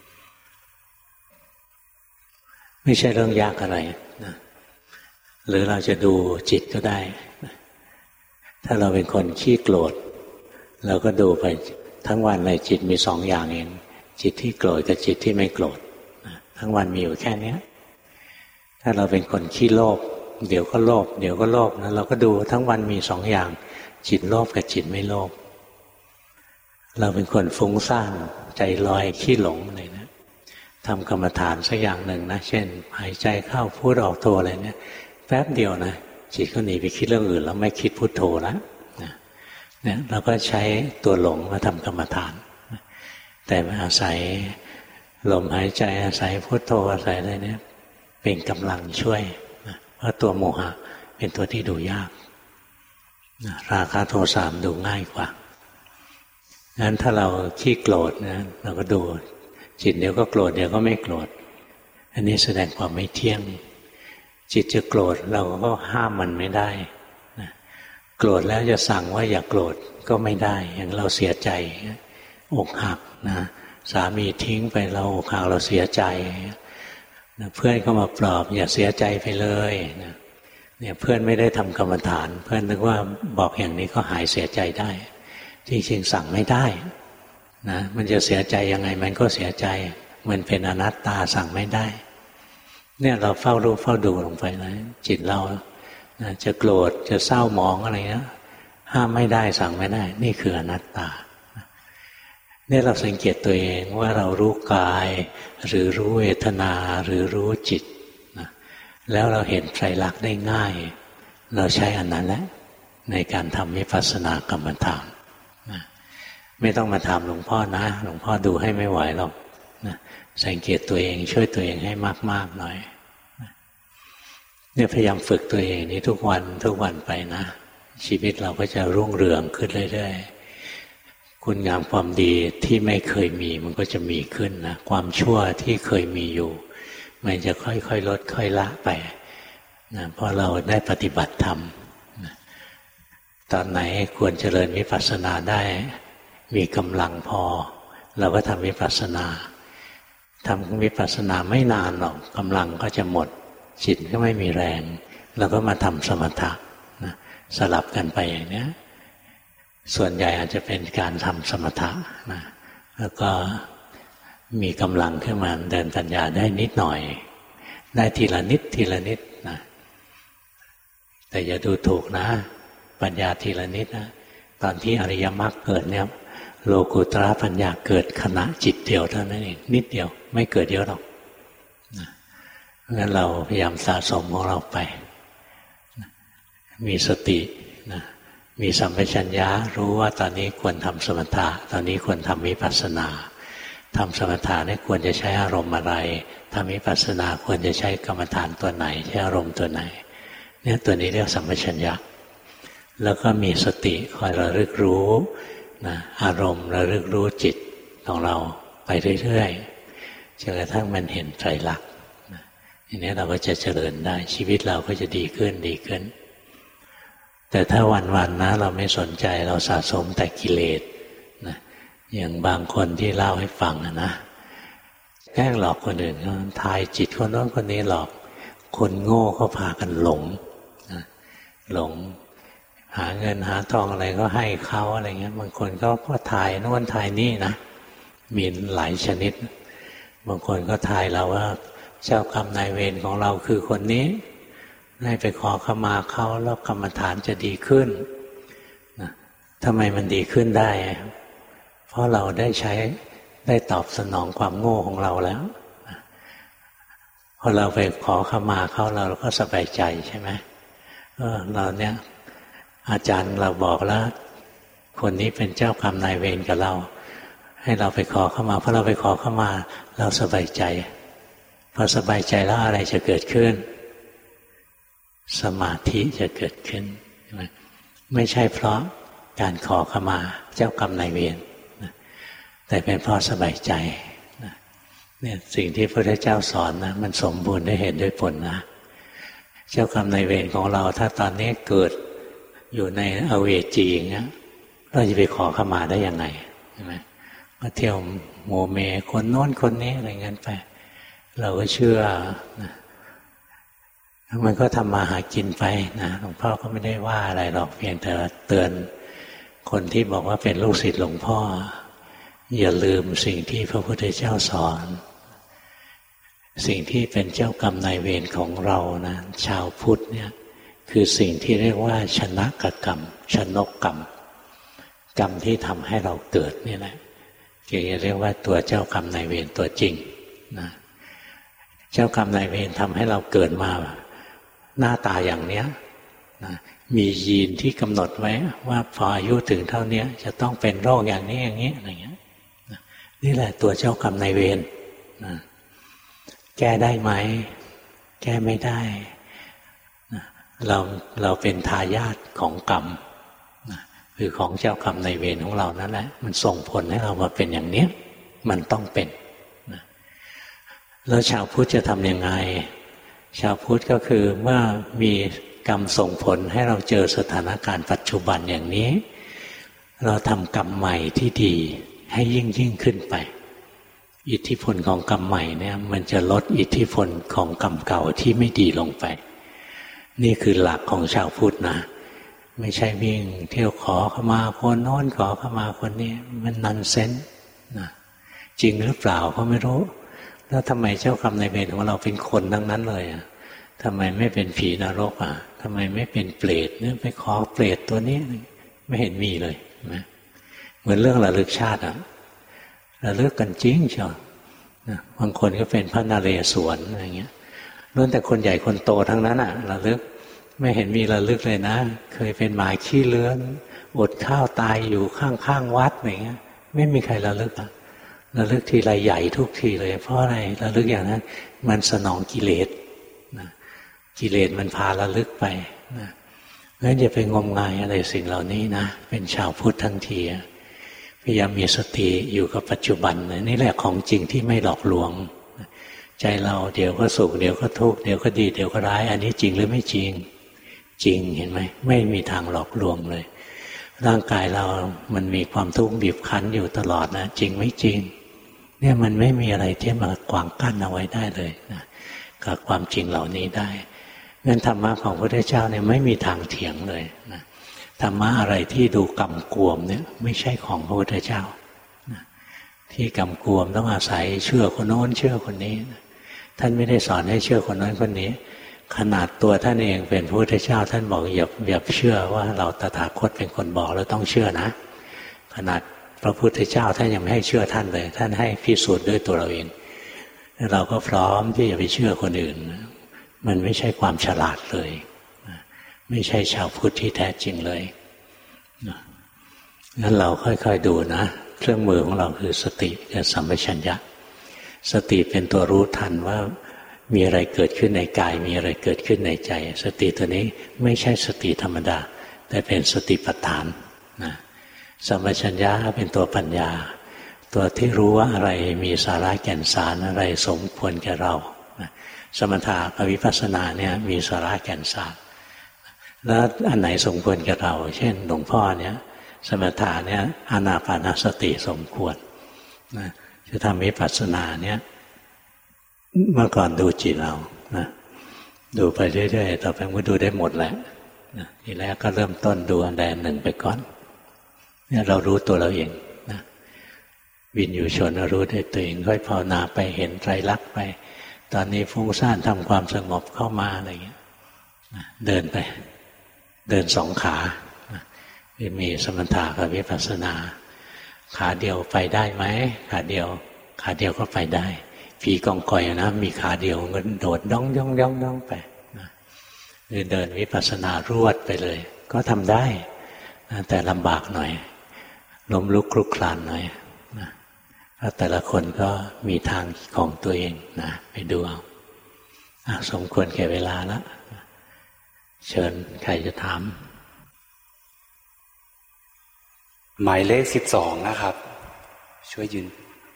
ๆไม่ใช่เรื่องยากอะไรนะหรือเราจะดูจิตก็ได้นะถ้าเราเป็นคนขี้โกรธเราก็ดูไปทั้งวันเลยจิตมีสองอย่างเองจิตที่โกรธกับจิตที่ไม่โกรธนะทั้งวันมีอยู่แค่นี้ถ้าเราเป็นคนขี้โลภเดี๋ยวก็โลภเดี๋ยวก็โลภนะเราก็ดูทั้งวันมีสองอย่างจิตโลภกับจิตไม่โลภเราเป็นคนฟุ้งซ่านใจลอยขี้หลงอะไรนะทำกรรมฐานสักอย่างหนึ่งนะเช่นหายใจเข้าพูดออกโทอะไรเนี่ยแป๊บเดียวนะจิตก็หนีไปคิดเรื่องอื่นแล้วไม่คิดพุทโธแล้วเนี่ยเราก็ใช้ตัวหลงมาทำกรรมฐานแต่มาอาศัยลมหายใจอาศัยพุทโธอาศัยอะไรเนี่ยเป็นกำลังช่วยเพราะตัวโมหะเป็นตัวที่ดูยากราคะโทสะดูง่ายกว่างั้นถ้าเราขี้โกรธนะเราก็ดูจิตเดี๋ยวก็โกรธเดี๋ยวก็ไม่โกรธอันนี้แสดงความไม่เที่ยงจิตจะโกรธเราก็ห้ามมันไม่ได้นะโกรธแล้วจะสั่งว่าอย่าโกรธก็ไม่ได้อย่างเราเสียใจอกหักนะสามีทิ้งไปเราอกหักเราเสียใจนะเพื่อนก็มาปลอบอย่าเสียใจไปเลยนะเนี่ยเพื่อนไม่ได้ทำกรรมฐานเพื่อนนึกว่าบอกอย่างนี้ก็หายเสียใจได้จริงๆสั่งไม่ได้นะมันจะเสียใจยังไงมันก็เสียใจมันเป็นอนัตตาสั่งไม่ได้เนี่ยเราเฝ้ารู้เฝ้าดูลงไปนะจิตเรานะจะโกรธจะเศร้าหมองอะไรนะห้ามไม่ได้สั่งไม่ได้นี่คืออนัตตาเนี่ยเราสังเกตตัวเองว่าเรารู้กายหรือรู้เวทนาหรือรู้จิตนะแล้วเราเห็นไตรลักษณ์ได้ง่ายเราใช้อันนั้นแหละในการทำวิปัสสนากรรมฐานนะไม่ต้องมาถามหลวงพ่อนะหลวงพ่อดูให้ไม่ไหวหรอกนะสังเกตตัวเองช่วยตัวเองให้มากๆหน่อยนะเนี่ยพยายามฝึกตัวเองนี้ทุกวันทุกวันไปนะชีวิตเราก็จะรุ่งเรืองขึ้นเรื่อยๆคุณงามความดีที่ไม่เคยมีมันก็จะมีขึ้นนะความชั่วที่เคยมีอยู่มันจะค่อยๆลดค่อยละไปนะเพราะเราได้ปฏิบัติธรรมนะตอนไหนควรเจริญวิปัสสนาได้มีกำลังพอเราก็ทำวิปัสสนาทำวิปัสสนาไม่นานหรอกกำลังก็จะหมดจิตก็ไม่มีแรงเราก็มาทำสมถะนะสลับกันไปอย่างนี้ส่วนใหญ่อาจจะเป็นการทำสมถะนะแล้วก็มีกำลังขึ้นมาเดินปัญญาได้นิดหน่อยได้ทีละนิดทีละนิดนะแต่อย่าดูถูกนะปัญญาทีละนิดนะตอนที่อริยมรรคเกิดเนี่ยโลกุตระปัญญาเกิดขณะจิตเดียวเท่านั้นเองนิดเดียวไม่เกิดเยอะหรอกนะงั้นเราพยายามสะสมของเราไปนะมีสตินะมีสัมปชัญญะรู้ว่าตอนนี้ควรทำสมถะตอนนี้ควรทำวิปัสสนาทำสมถะนี่ควรจะใช้อารมณ์อะไรทำวิปัสสนาควรจะใช้กรรมฐานตัวไหนใช้อารมณ์ตัวไหนเนี่ยตัวนี้เรียกสัมปชัญญะแล้วก็มีสติคอยระลึกรู้นะอารมณ์ระลึกรู้จิตของเราไปเรื่อยๆจนกระทั่งมันเห็นไตรลักษณ์นะทีนี้เราก็จะเจริญได้ชีวิตเราก็จะดีขึ้นดีขึ้นแต่ถ้าวันๆนะเราไม่สนใจเราสะสมแต่กิเลสนะอย่างบางคนที่เล่าให้ฟังนะแกล้งหลอกคนอื่นเขาทายจิตคนโน้นคนนี้หลอกคนโง่เขาพากันหลงนะหลงหาเงินหาทองอะไรก็ให้เขาอะไรเงี้ยบางคนก็ก็ถ่ายโน่นถ่ายนี่นะมีหลายชนิดบางคนก็ทายเราว่าเจ้ากรรมนายเวรของเราคือคนนี้ให้ไปขอขมาเขาแล้วกรรมฐานจะดีขึ้นนะทำไมมันดีขึ้นได้เพราะเราได้ใช้ได้ตอบสนองความโง่ของเราแล้วนะพอเราไปขอขมาเขาเราก็สบายใจใช่ไหมเราเนี่ยอาจารย์เราบอกแล้วคนนี้เป็นเจ้ากรรมนายเวรกับเราให้เราไปขอเข้ามาเพราะเราไปขอเข้ามาเราสบายใจพอสบายใจแล้วอะไรจะเกิดขึ้นสมาธิจะเกิดขึ้นใช่ไหมไม่ใช่เพราะการขอเข้ามาเจ้ากรรมนายเวรแต่เป็นเพราะสบายใจเนี่ยสิ่งที่พระพุทธเจ้าสอนนะมันสมบูรณ์ด้วยเหตุด้วยผลนะเจ้ากรรมนายเวรของเราถ้าตอนนี้เกิดอยู่ในอเวจีอย่างเงี้ยเราจะไปขอเข้ามาได้ยังไงใช่ไหมก็เที่ยวโมเมคนโน้นคนนี้อะไรเงี้ยไปเราก็เชื่อนะมันก็ทำมาหากินไปนะหลวงพ่อก็ไม่ได้ว่าอะไรหรอกเพียงแต่เตือนคนที่บอกว่าเป็นลูกศิษย์หลวงพ่ออย่าลืมสิ่งที่พระพุทธเจ้าสอนสิ่งที่เป็นเจ้ากรรมนายเวรของเรานะชาวพุทธเนี่ยคือสิ่งที่เรียกว่าชนะกกรรมชนกกรรมกรรมที่ทำให้เราเกิดนี่แหละจึงเรียกว่าตัวเจ้ากรรมนายเวรตัวจริงนะเจ้ากรรมนายเวรทำให้เราเกิดมาหน้าตาอย่างเนี้ยนะมียีนที่กำหนดไว้ว่าพออายุถึงเท่านี้จะต้องเป็นโรคอย่างนี้อย่างนี้อะไรเงี้ยนะนี่แหละตัวเจ้ากรรมนายเวรนะแก้ได้ไหมแก้ไม่ได้นะเราเราเป็นทายาทของกรรมนะคือของเจ้ากรรมนายเวรของเรานั่นแหละมันส่งผลให้เรามาเป็นอย่างนี้มันต้องเป็นนะแล้วชาวพุทธจะทำยังไงชาวพุทธก็คือเมื่อมีกรรมส่งผลให้เราเจอสถานการณ์ปัจจุบันอย่างนี้เราทำกรรมใหม่ที่ดีให้ยิ่งยิ่งขึ้นไปอิทธิพลของกรรมใหม่เนี่ยมันจะลดอิทธิพลของกรรมเก่าที่ไม่ดีลงไปนี่คือหลักของชาวพุทธนะไม่ใช่วิ่งเที่ยวขอเข้ามาคนโน้นขอเข้ามาคนนี้มันนันเซนส์นะจริงหรือเปล่าก็ไม่รู้แล้วทำไมเจ้ากรรมนายเวรของเราเป็นคนทั้งนั้นเลยอ่ะทำไมไม่เป็นผีนรกอ่ะทำไมไม่เป็นเปรตเนี่ยไปขอเปรตตัวนี้ไม่เห็นมีเลยนะเหมือนเรื่องระลึกชาติอ่ะระลึกกันจริงเชียวนะบางคนก็เป็นพระนเรศวรอะไรเงี้ยล้วนแต่คนใหญ่คนโตทั้งนั้นอ่ะระลึกไม่เห็นมีระลึกเลยนะเคยเป็นหมาขี้เลื้อนอดข้าวตายอยู่ข้างๆวัดอะไรเงี้ยไม่มีใครระลึกอ่ะระลึกทีไรใหญ่ทุกทีเลยเพราะอะไรระลึกอย่างนั้นมันสนองกิเลสนะกิเลสมันพาระลึกไปนะงั้นอย่าไปงมงายอะไรสิ่งเหล่านี้นะเป็นชาวพุทธทั้งทีพยายามมีสติอยู่กับปัจจุบันนี่แหละของจริงที่ไม่หลอกลวงใจเราเดี๋ยวก็สุขเดี๋ยวก็ทุกข์เดี๋ยวก็ดีเดี๋ยวก็ร้ายอันนี้จริงหรือไม่จริงจริงเห็นไหมไม่มีทางหลอกลวงเลยร่างกายเรามันมีความทุกข์บีบคั้นอยู่ตลอดนะจริงไม่จริงเนี่ยมันไม่มีอะไรที่มาขวางกั้นเอาไว้ได้เลยนะกับความจริงเหล่านี้ได้งั้นธรรมะของพระพุทธเจ้าเนี่ยไม่มีทางเถียงเลยนะธรรมะอะไรที่ดูกำกวมเนี่ยไม่ใช่ของพระพุทธเจ้านะที่กำกวมต้องอาศัยเชื่อคนโน้นเชื่อคนนี้นะท่านไม่ได้สอนให้เชื่อคนโน้นคนนี้ขนาดตัวท่านเองเป็นพระพุทธเจ้าท่านบอกอย่าอย่าเชื่อว่าเราตถาคตเป็นคนบอกแล้วต้องเชื่อนะขนาดพระพุทธเจ้าท่านยังไม่ให้เชื่อท่านเลยท่านให้พิสูจน์ด้วยตัวเราเองเราก็พร้อมที่จะไปเชื่อคนอื่นมันไม่ใช่ความฉลาดเลยไม่ใช่ชาวพุทธที่แท้จริงเลยงั้นเราค่อยๆดูนะเครื่องมือของเราคือสติกับสัมปชัญญะสติเป็นตัวรู้ทันว่ามีอะไรเกิดขึ้นในกายมีอะไรเกิดขึ้นในใจสติตัวนี้ไม่ใช่สติธรรมดาแต่เป็นสติปัฏฐานนะสัมปชัญญะเป็นตัวปัญญาตัวที่รู้ว่าอะไรมีสาระแก่นสารอะไรสมควรแก่เรานะสมถะกับวิปัสสนาเนี่ยมีสาระแก่นสารแล้วอันไหนสมควรแก่เราเช่นหลวงพ่อเนี่ยสมถะเนี่ยอานาปานสติสมควรนะจะทำวิปัสสนาเนี่ยเมื่อก่อนดูจิตเรานะดูไปเรื่อยๆต่อไปก็ดูได้หมดแหละนะทีแรกก็เริ่มต้นดูอันใดอันหนึ่งไปก่อนเนี่ยเรารู้ตัวเราเองนะวินยูชนรู้ด้วยตัวเองค่อยภาวนาไปเห็นไตรลักษณ์ไปตอนนี้ฟุ้งซ่านทำความสงบเข้ามาอะไรอย่างเงี้ยเดินไปเดินสองขามีสมถะกับวิปัสสนาขาเดียวไปได้ไหมขาเดียวขาเดียวก็ไปได้ผีกองกอยนะมีขาเดียวเงินโดดย่องย่องย่องย่องไปหรือเดินวิปัสสนารวดไปเลยก็ทำได้แต่ลำบากหน่อยล้มลุกคลุกคลานหน่อยนะเพราะแต่ละคนก็มีทางของตัวเองนะไปดูเอาสมควรแก่เวลาแล้วเชิญใครจะถามหมายเลขสิบสองนะครับช่วยยืน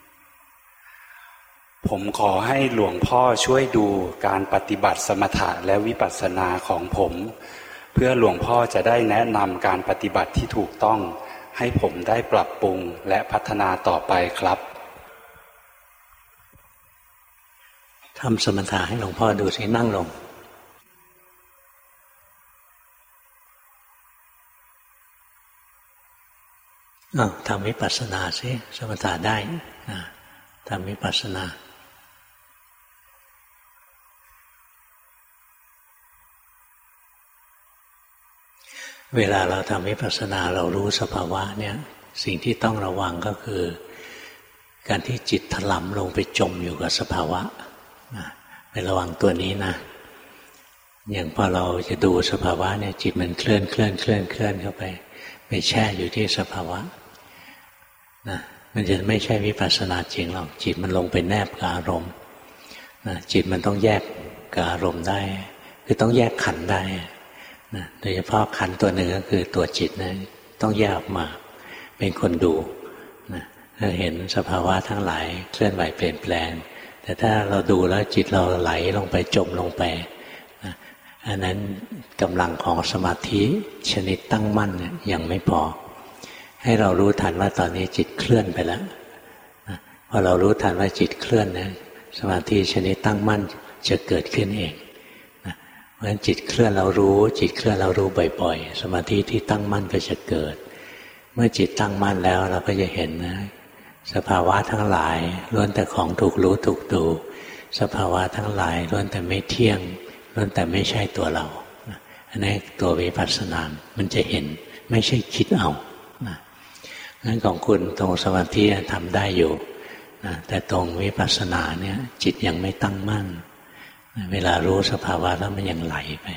ผมขอให้หลวงพ่อช่วยดูการปฏิบัติสมถะและวิปัสสนาของผมเพื่อหลวงพ่อจะได้แนะนำการปฏิบัติที่ถูกต้องให้ผมได้ปรับปรุงและพัฒนาต่อไปครับทำสมถะให้หลวงพ่อดูสินั่งลงอ้าวทำวิปัสสนาสิสมถะได้ทำวิปัสสนาเวลาเราทำวิปัสสนาเรารู้สภาวะเนี่ยสิ่งที่ต้องระวังก็คือการที่จิตถลำลงไปจมอยู่กับสภาวะไประวังตัวนี้นะอย่างพอเราจะดูสภาวะเนี่ยจิตมันเคลื่อนเคลื่อนเคลื่อนเคลื่อนเข้าไปไปแช่อยู่ที่สภาวะนะมันจะไม่ใช่วิปัสสนาจริงหรอกจิตมันลงไปแนบกับอารมณ์นะจิตมันต้องแยกกับอารมณ์ได้คือต้องแยกขันธ์ได้นะโดยเฉพาะขันธ์ตัวหนึ่งก็คือตัวจิตนะต้องแยกออกมาเป็นคนดูนะเห็นสภาวะทั้งหลายเคลื่อนไหวเปลี่ยนแปลงแต่ถ้าเราดูแล้วจิตเราไหลลงไปจมลงไปนะอันนั้นกำลังของสมาธิชนิดตั้งมั่นเนี่ยยังไม่พอให้เรารู้ทันว่าตอนนี้จิตเคลื่อนไปแล้วนะพอเรารู้ทันว่าจิตเคลื่อนนะสมาธิชนิดตั้งมั่นจะเกิดขึ้นเองนะเพราะฉะนั้นจิตเคลื่อนเรารู้จิตเคลื่อนเรารู้บ่อยๆสมาธิที่ตั้งมั่นก็จะเกิดเมื่อจิตตั้งมั่นแล้วเราก็จะเห็นนะสภาวะทั้งหลายล้วนแต่ของถูกรู้ถูกดูสภาวะทั้งหลายล้วนแต่ไม่เที่ยงล้วนแต่ไม่ใช่ตัวเราอันนี้ตัววิปัสสนามันจะเห็นไม่ใช่คิดเอานะงั้นของคุณตรงสมาธิทำได้อยู่นะแต่ตรงวิปัสสนาเนี่ยจิตยังไม่ตั้งมั่นเวลารู้สภาวะแล้วมันยังไหลไป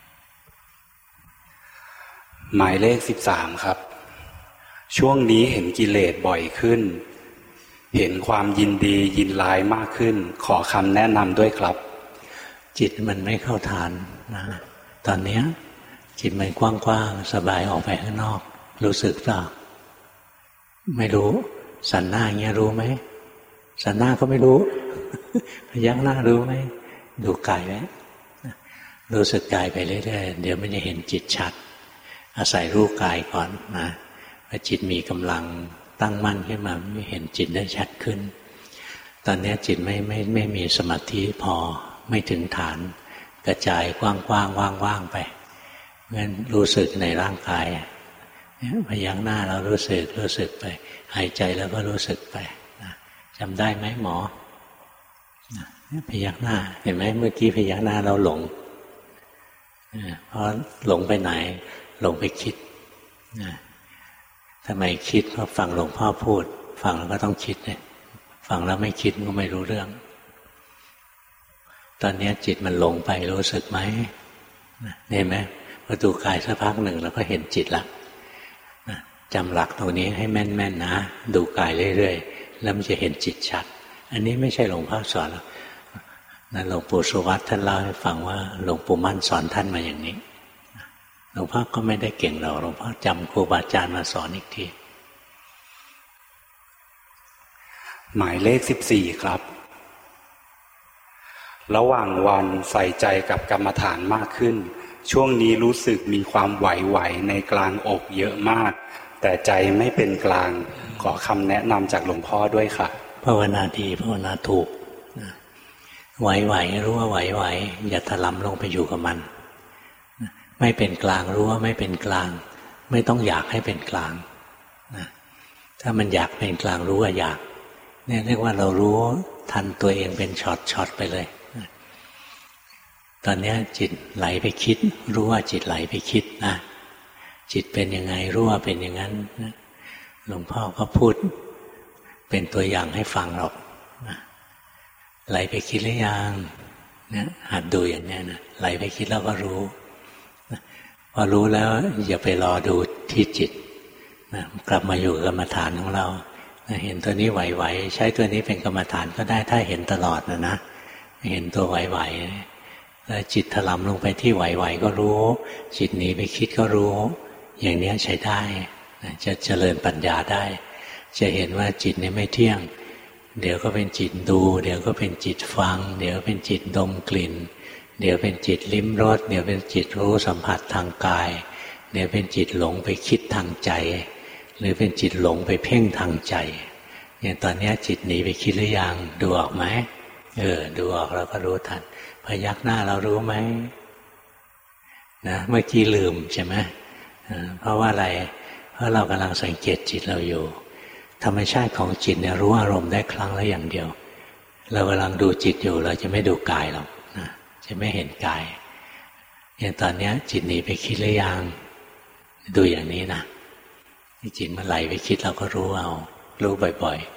หมายเลขสิบสามครับช่วงนี้เห็นกิเลสบ่อยขึ้นเห็นความยินดียินร้ายมากขึ้นขอคำแนะนำด้วยครับจิตมันไม่เข้าฐานนะตอนนี้จิตมันกว้างๆสบายออกไปข้างนอกรู้สึกเปล่าไม่รู้สันหน้าอย่างเงี้ยรู้ไหมสันหน้าก็ไม่รู้พยักหน้ารู้ไหมดูกายไว้รู้สึกกายไปเรื่อยๆเดี๋ยวมันจะเห็นจิตชัดอาศัยรู้กายก่อนนะพอจิตมีกำลังตั้งมั่นขึ้นมาไม่เห็นจิตได้ชัดขึ้นตอนนี้จิตไม่ไม่ไม่มีสมาธิพอไม่ถึงฐานกระจายกว้างๆว่างๆไปงั้นรู้สึกในร่างกายพยักหน้าเรารู้สึกรู้สึกไปหายใจแล้วก็รู้สึกไปจำได้ไหมหมอพยักหน้าเห็นไหมเมื่อกี้พยักหน้าเราหลงเพราะหลงไปไหนหลงไปคิดทำไมคิดเพราะฟังหลวงพ่อพูดฟังแล้วก็ต้องคิดเนี่ยฟังแล้วไม่คิดก็ไม่รู้เรื่องตอนนี้จิตมันหลงไปรู้สึกไหมเห็นไหมพอดูกายสักพักหนึ่งแล้วก็เห็นจิตละจำหลักตรงนี้ให้แม่นๆนะดูกายเรื่อยๆแล้วมันจะเห็นจิตชัดอันนี้ไม่ใช่หลวงพ่อสอนนั่นหลวงปู่สุวัตท่านเล่าให้ฟังว่าหลวงปู่มั่นสอนท่านมาอย่างนี้หลวงพ่อก็ไม่ได้เก่งหรอกหลวงพ่อจำครูบาอาจารย์มาสอนอีกทีหมายเลขสิบสี่ครับระหว่างวันใส่ใจกับกรรมฐานมากขึ้นช่วงนี้รู้สึกมีความไหวๆในกลางอกเยอะมากแต่ใจไม่เป็นกลางขอคำแนะนำจากหลวงพ่อด้วยค่ะภาวนาดีภาวนาถูกไหวๆรู้ว่าไหวๆอย่าถลำลงไปอยู่กับมันไม่เป็นกลางรู้ว่าไม่เป็นกลางไม่ต้องอยากให้เป็นกลางนะถ้ามันอยากเป็นกลางรู้ว่าอยากเนี่ยเรียกว่าเรารู้ทันตัวเองเป็นช็อตๆไปเลยตอนนี้จิตไหลไปคิดรู้ว่าจิตไหลไปคิดนะจิตเป็นยังไงรู้ว่าเป็นอย่างนั้นหลวงพ่อก็พูดเป็นตัวอย่างให้ฟังหรอกไหลไปคิดหรือยังเนี่ยหัดดูอย่างนี้นะไหลไปคิดแล้วก็รู้พอรู้แล้วอย่าไปรอดูที่จิตนะกลับมาอยู่กรรมฐานของเราเห็นตัวนี้ไหวๆใช้ตัวนี้เป็นกรรมฐานก็ได้ถ้าเห็นตลอดนะนะเห็นตัวไหวๆแล้วจิตถลำลงไปที่ไหวๆก็รู้จิตหนีไปคิดก็รู้อย่างนี้ใช้ได้จะเจริญปัญญาได้จะเห็นว่าจิตนี้ไม่เที่ยงเดี๋ยวก็เป็นจิตดูเดี๋ยวก็เป็นจิตฟังเดี๋ยวเป็นจิตดมกลิ่นเดี๋ยวเป็นจิตลิ้มรสเดี๋ยวเป็นจิตรู้สัมผัสทางกายเดี๋ยวเป็นจิตหลงไปคิดทางใจหรือเป็นจิตหลงไปเพ่งทางใจอย่างตอนนี้จิตหนีไปคิดหรือยังดูออกไหมเออดูออกแล้วก็รู้ทันพยักหน้าเรารู้ไหมนะเมื่อกี้ลืมใช่ไหมเพราะว่าอะไรเพราะเรากำลังสังเกตจิตเราอยู่ธรรมชาติของจิตเนี่ยรู้อารมณ์ได้ครั้งละอย่างเดียวเรากำลังดูจิตอยู่เราจะไม่ดูกายหรอกนะจะไม่เห็นกายอย่างตอนนี้จิตหนีไปคิดหรือยังดูอย่างนี้นะจิตมันไหลไปคิดเราก็รู้เอารู้บ่อย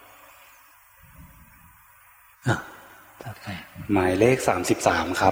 ๆอ่ะต่อไปหมายเลขสามสิบสามครับ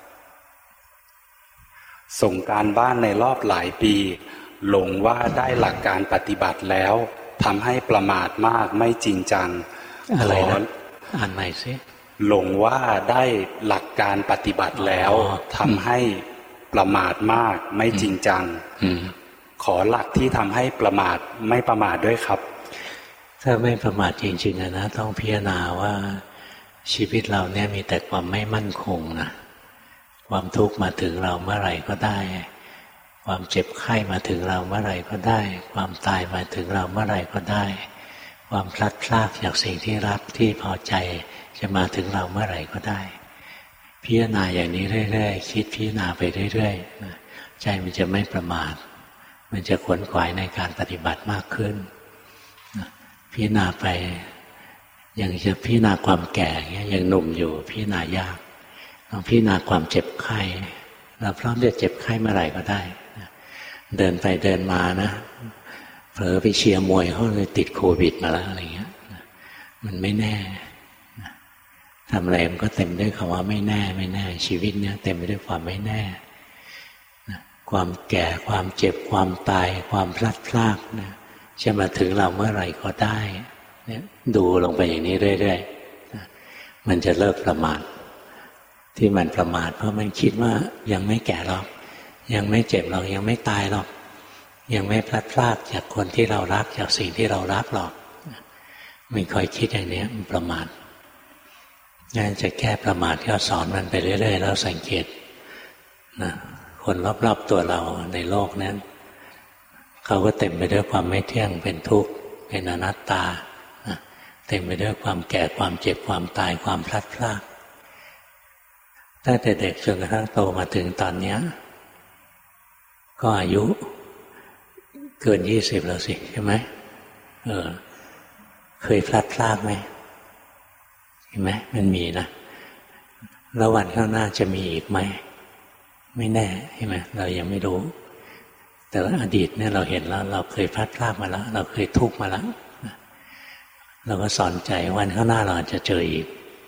ส่งการบ้านในรอบหลายปีหลงว่าได้หลักการปฏิบัติแล้วทำให้ประมาทมากไม่จริงจังอะไรนะอ่านใหม่สิหลงว่าได้หลักการปฏิบัติแล้วทำให้ประมาทมากไม่จริงจังขอหลักที่ทำให้ประมาทไม่ประมาทด้วยครับถ้าไม่ประมาทจริงๆนะต้องพิจารณาว่าชีวิตเราเนี่ยมีแต่ความไม่มั่นคงนะความทุกข์มาถึงเราเมื่อไหร่ก็ได้ความเจ็บไข้มาถึงเราเมื่อไหร่ก็ได้ความตายมาถึงเราเมื่อไหร่ก็ได้ความพลัดพรากจากสิ่งที่รักที่พอใจจะมาถึงเราเมื่อไหร่ก็ได้พิจารณาอย่างนี้เรื่อยๆคิดพิจารณาไปเรื่อยๆใจมันจะไม่ประมาทมันจะขวนขวายในการปฏิบัติมากขึ้นพิจารณาไปอย่างจะพิจารณาความแก่เงี้ยยังหนุ่มอยู่พิจารณายากลองพิจารณาความเจ็บไข้เราพร้อมจะเจ็บไข้เมื่อไหร่ก็ได้เดินไปเดินมานะเผลอไปเชียร์มวยเขาเลยติดโควิดมาแล้วอะไรเงี้ยมันไม่แน่ทำอะไรมันก็เต็มด้วยคำว่าไม่แน่ไม่แน่ชีวิตเนี้ยเต็มไปด้วยความไม่แน่ความแก่ความเจ็บความตายความพลัดพรากนะจะมาถึงเราเมื่อไหร่ก็ได้เนี่ยดูลงไปอย่างนี้เรื่อยๆมันจะเลิกประมาทที่มันประมาทเพราะมันคิดว่ายังไม่แก่หรอกยังไม่เจ็บหรอกยังไม่ตายหรอกยังไม่พลัดพรากจากคนที่เรารักจากสิ่งที่เรารักหรอกมันคอยคิดอย่างนี้มันประมาทงั้นจะแก้ประมาทก็สอนมันไปเรื่อยๆแล้วสังเกตนะคนรอบๆตัวเราในโลกนั้นเขาก็เต็มไปด้วยความไม่เที่ยงเป็นทุกข์เป็นอนัตตานะเต็มไปด้วยความแก่ความเจ็บความตายความพลัดพรากตั้งแต่เด็กจนกระทั่งโตมาถึงตอนนี้ก็อายุเกินยี่สิบแล้วสิใช่ไหมเออเคยพลัดพรากไหมเห็นไหมมันมีนะแล้ววันข้างหน้าจะมีอีกไหมไม่แน่ใช่ไหมเรายังไม่รู้แต่ว่าอดีตเนี่ยเราเห็นแล้วเราเคยพลัดพรากมาแล้วเราเคยทุกข์มาแล้วเราก็สอนใจวันข้างหน้าเราจะเจออีก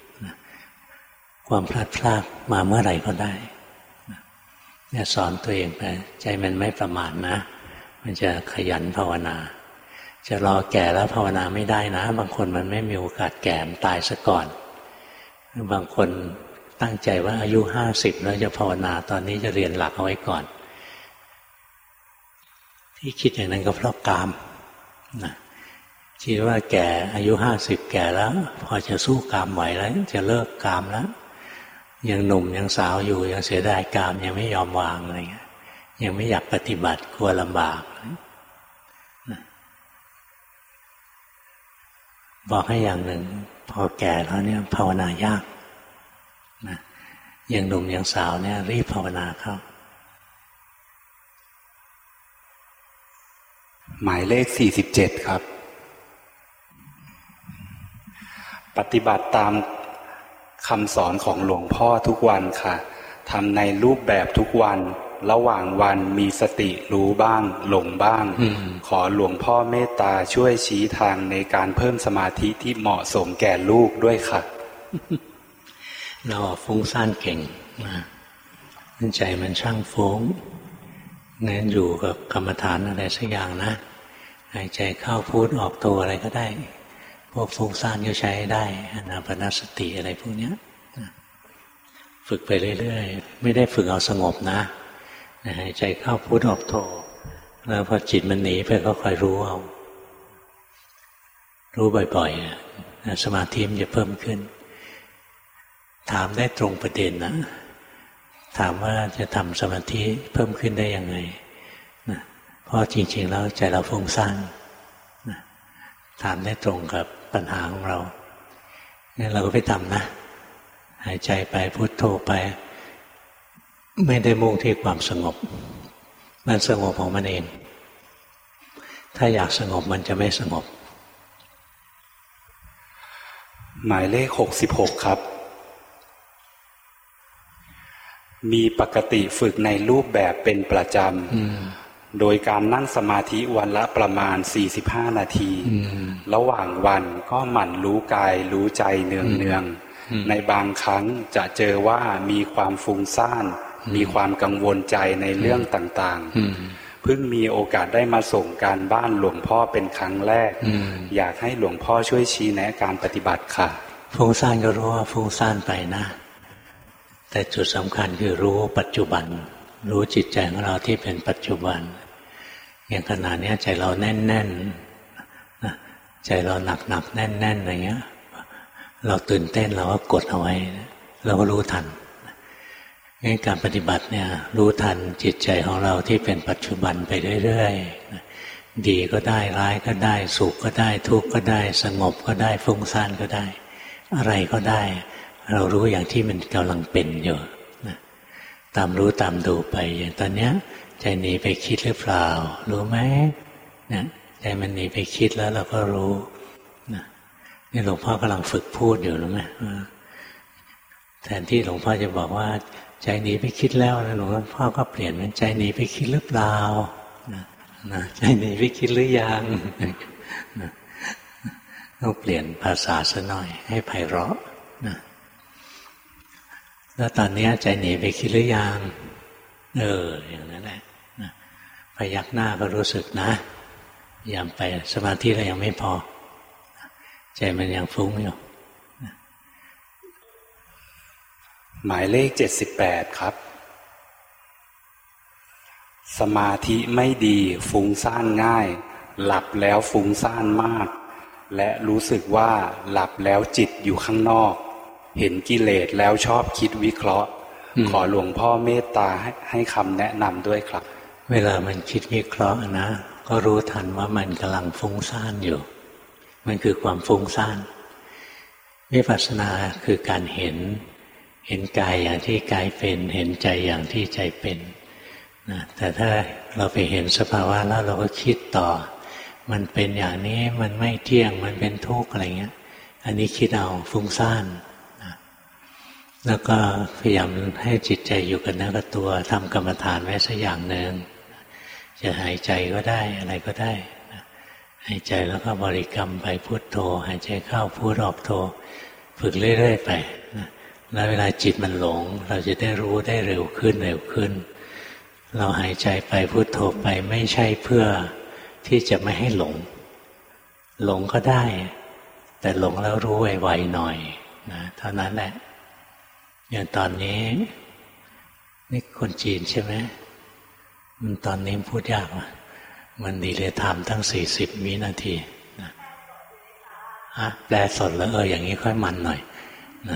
ความพลัดพรากมาเมื่อไหร่ก็ได้เนี่ยสอนตัวเองไปใจมันไม่ประมาทนะมันจะขยันภาวนาจะรอแก่แล้วภาวนาไม่ได้นะบางคนมันไม่มีโอกาสแก่ตายซะก่อนบางคนตั้งใจว่าอายุห้าสิบแล้วจะภาวนาตอนนี้จะเรียนหลักเอาไว้ก่อนที่คิดอย่างนั้นก็เพราะกามนะคิดว่าแก่อายุห้าสิบแก่แล้วพอจะสู้กามไหวแล้วจะเลิกกามแล้วยังหนุ่มยังสาวอยู่ยังเสียดายกามยังไม่ยอมวางอะไรเงี้ยยังไม่อยากปฏิบัติกลัวลำบากบอกให้อย่างหนึ่งพอแก่แล้วเนี่ยภาวนายากนะยังหนุ่มยังสาวเนี่ยรีบภาวนาเข้าหมายเลขสี่สิบเจ็ดครับปฏิบัติตามคำสอนของหลวงพ่อทุกวันค่ะทำในรูปแบบทุกวันระหว่างวันมีสติรู้บ้างหลงบ้างขอหลวงพ่อเมตตาช่วยชี้ทางในการเพิ่มสมาธิที่เหมาะสมแก่ลูกด้วยค่ะเราฟุ้งซ่านเก่งนะใจมันช่างฟุ้งงั้นอยู่กับกรรมฐานอะไรสักอย่างนะหายใจเข้าพูดออกตัวอะไรก็ได้พวกฟุ้งซ่านก็ใช้ได้อานาปานสติอะไรพวกนี้ฝึกไปเรื่อยๆไม่ได้ฝึกเอาสงบนะหายใจเข้าพูดออกโทแล้วพอจิตมันหนีไปก็คอยรู้เอารู้บ่อยๆสมาธิมันจะเพิ่มขึ้นถามได้ตรงประเด็นนะถามว่าจะทำสมาธิเพิ่มขึ้นได้ยังไงนะเพราะจริงๆแล้วใจเราฟุ้งซ่านนะถามได้ตรงกับปัญหาของเรางั้นเราก็ไปทำนะหายใจไปพุทโธไปไม่ได้มุ่งที่ความสงบมันสงบของมันเองถ้าอยากสงบมันจะไม่สงบหมายเลขหกสิบหกครับมีปกติฝึกในรูปแบบเป็นประจำโดยการนั่งสมาธิวันละประมาณสี่สิบห้านาทีระหว่างวันก็หมั่นรู้กายรู้ใจเนืองๆในบางครั้งจะเจอว่ามีความฟุ้งซ่านมีความกังวลใจในเรื่องต่างๆเพิ่งมีโอกาสได้มาส่งการบ้านหลวงพ่อเป็นครั้งแรกอยากให้หลวงพ่อช่วยชี้แนะการปฏิบัติค่ะฟุ้งซ่านก็รู้ว่าฟุ้งซ่านไปนะแต่จุดสำคัญคือรู้ปัจจุบันรู้จิตใจของเราที่เป็นปัจจุบันอย่างขณะนี้ใจเราแน่นๆใจเราหนักๆแน่นๆอะไรเงี้ยเราตื่นเต้นเราก็กดเอาไว้เราก็รู้ทันงั้นการปฏิบัติเนี่ยรู้ทันจิตใจของเราที่เป็นปัจจุบันไปเรื่อยๆดีก็ได้ร้ายก็ได้สุขก็ได้ทุกข์ก็ได้สงบก็ได้ฟุ้งซ่านก็ได้อะไรก็ได้เรารู้อย่างที่มันกำลังเป็นอยู่นะตามรู้ตามดูไปอย่างตอนเนี้ยใจหนีไปคิดหรือเปล่ารู้ไหมนะใจมันหนีไปคิดแล้วเราก็รู้นะนี่หลวงพ่อกำลังฝึกพูดอยู่รู้ไหมแทนที่หลวงพ่อจะบอกว่าใจหนีไปคิดแล้วนะหลวงพ่อก็เปลี่ยนเป็นใจหนีไปคิดหรือเปล่านะนะใจหนีไปคิดหรือยังนะต้องเปลี่ยนภาษาซะหน่อยให้ไพเราะนะแล้วตอนนี้ใจหนีไปคิดหรือยังเอออย่างนั้นแหละนะพยักหน้าก็รู้สึกนะอย่าไปสมาธิเรายังไม่พอใจมันยังฟุ้งอยู่หมายเลขเจ็ดสิบแปดครับสมาธิไม่ดีฟุ้งซ่านง่ายหลับแล้วฟุ้งซ่านมากและรู้สึกว่าหลับแล้วจิตอยู่ข้างนอกเห็นกิเลสแล้วชอบคิดวิเคราะห์ขอหลวงพ่อเมตตาให้ให้คำแนะนำด้วยครับเวลามันคิดวิเคราะห์นะก็รู้ทันว่ามันกำลังฟุ้งซ่านอยู่มันคือความฟุ้งซ่านวิปัสสนาคือการเห็นเห็นกายอย่างที่กายเป็นเห็นใจอย่างที่ใจเป็นนะแต่ถ้าเราไปเห็นสภาวะแล้วเราก็คิดต่อมันเป็นอย่างนี้มันไม่เที่ยงมันเป็นทุกข์อะไรเงี้ยอันนี้คิดเอาฟุ้งซ่านนะแล้วก็พยายามให้จิตใจอยู่กับเนื้อกับตัวทำกรรมฐานไว้สักอย่างหนึ่งจะหายใจก็ได้อะไรก็ได้นะหายใจแล้วก็บริกรรมไปพุทโธหายใจเข้าพุทออกโธฝึกเรื่อยๆไปนะแล้วเวลาจิตมันหลงเราจะได้รู้ได้เร็วขึ้นเร็วขึ้นเราหายใจไปพุทโธไปไม่ใช่เพื่อที่จะไม่ให้หลงหลงก็ได้แต่หลงแล้วรู้ไวๆหน่อยนะเท่านั้นแหละอย่างตอนนี้นี่คนจีนใช่ไหมมันตอนนี้พูดยากว่ะมันดีเลยทำตั้งสี่สิบวินาทีนะฮะแปลสดแล้วเอออย่างนี้ค่อยมันหน่อยนะ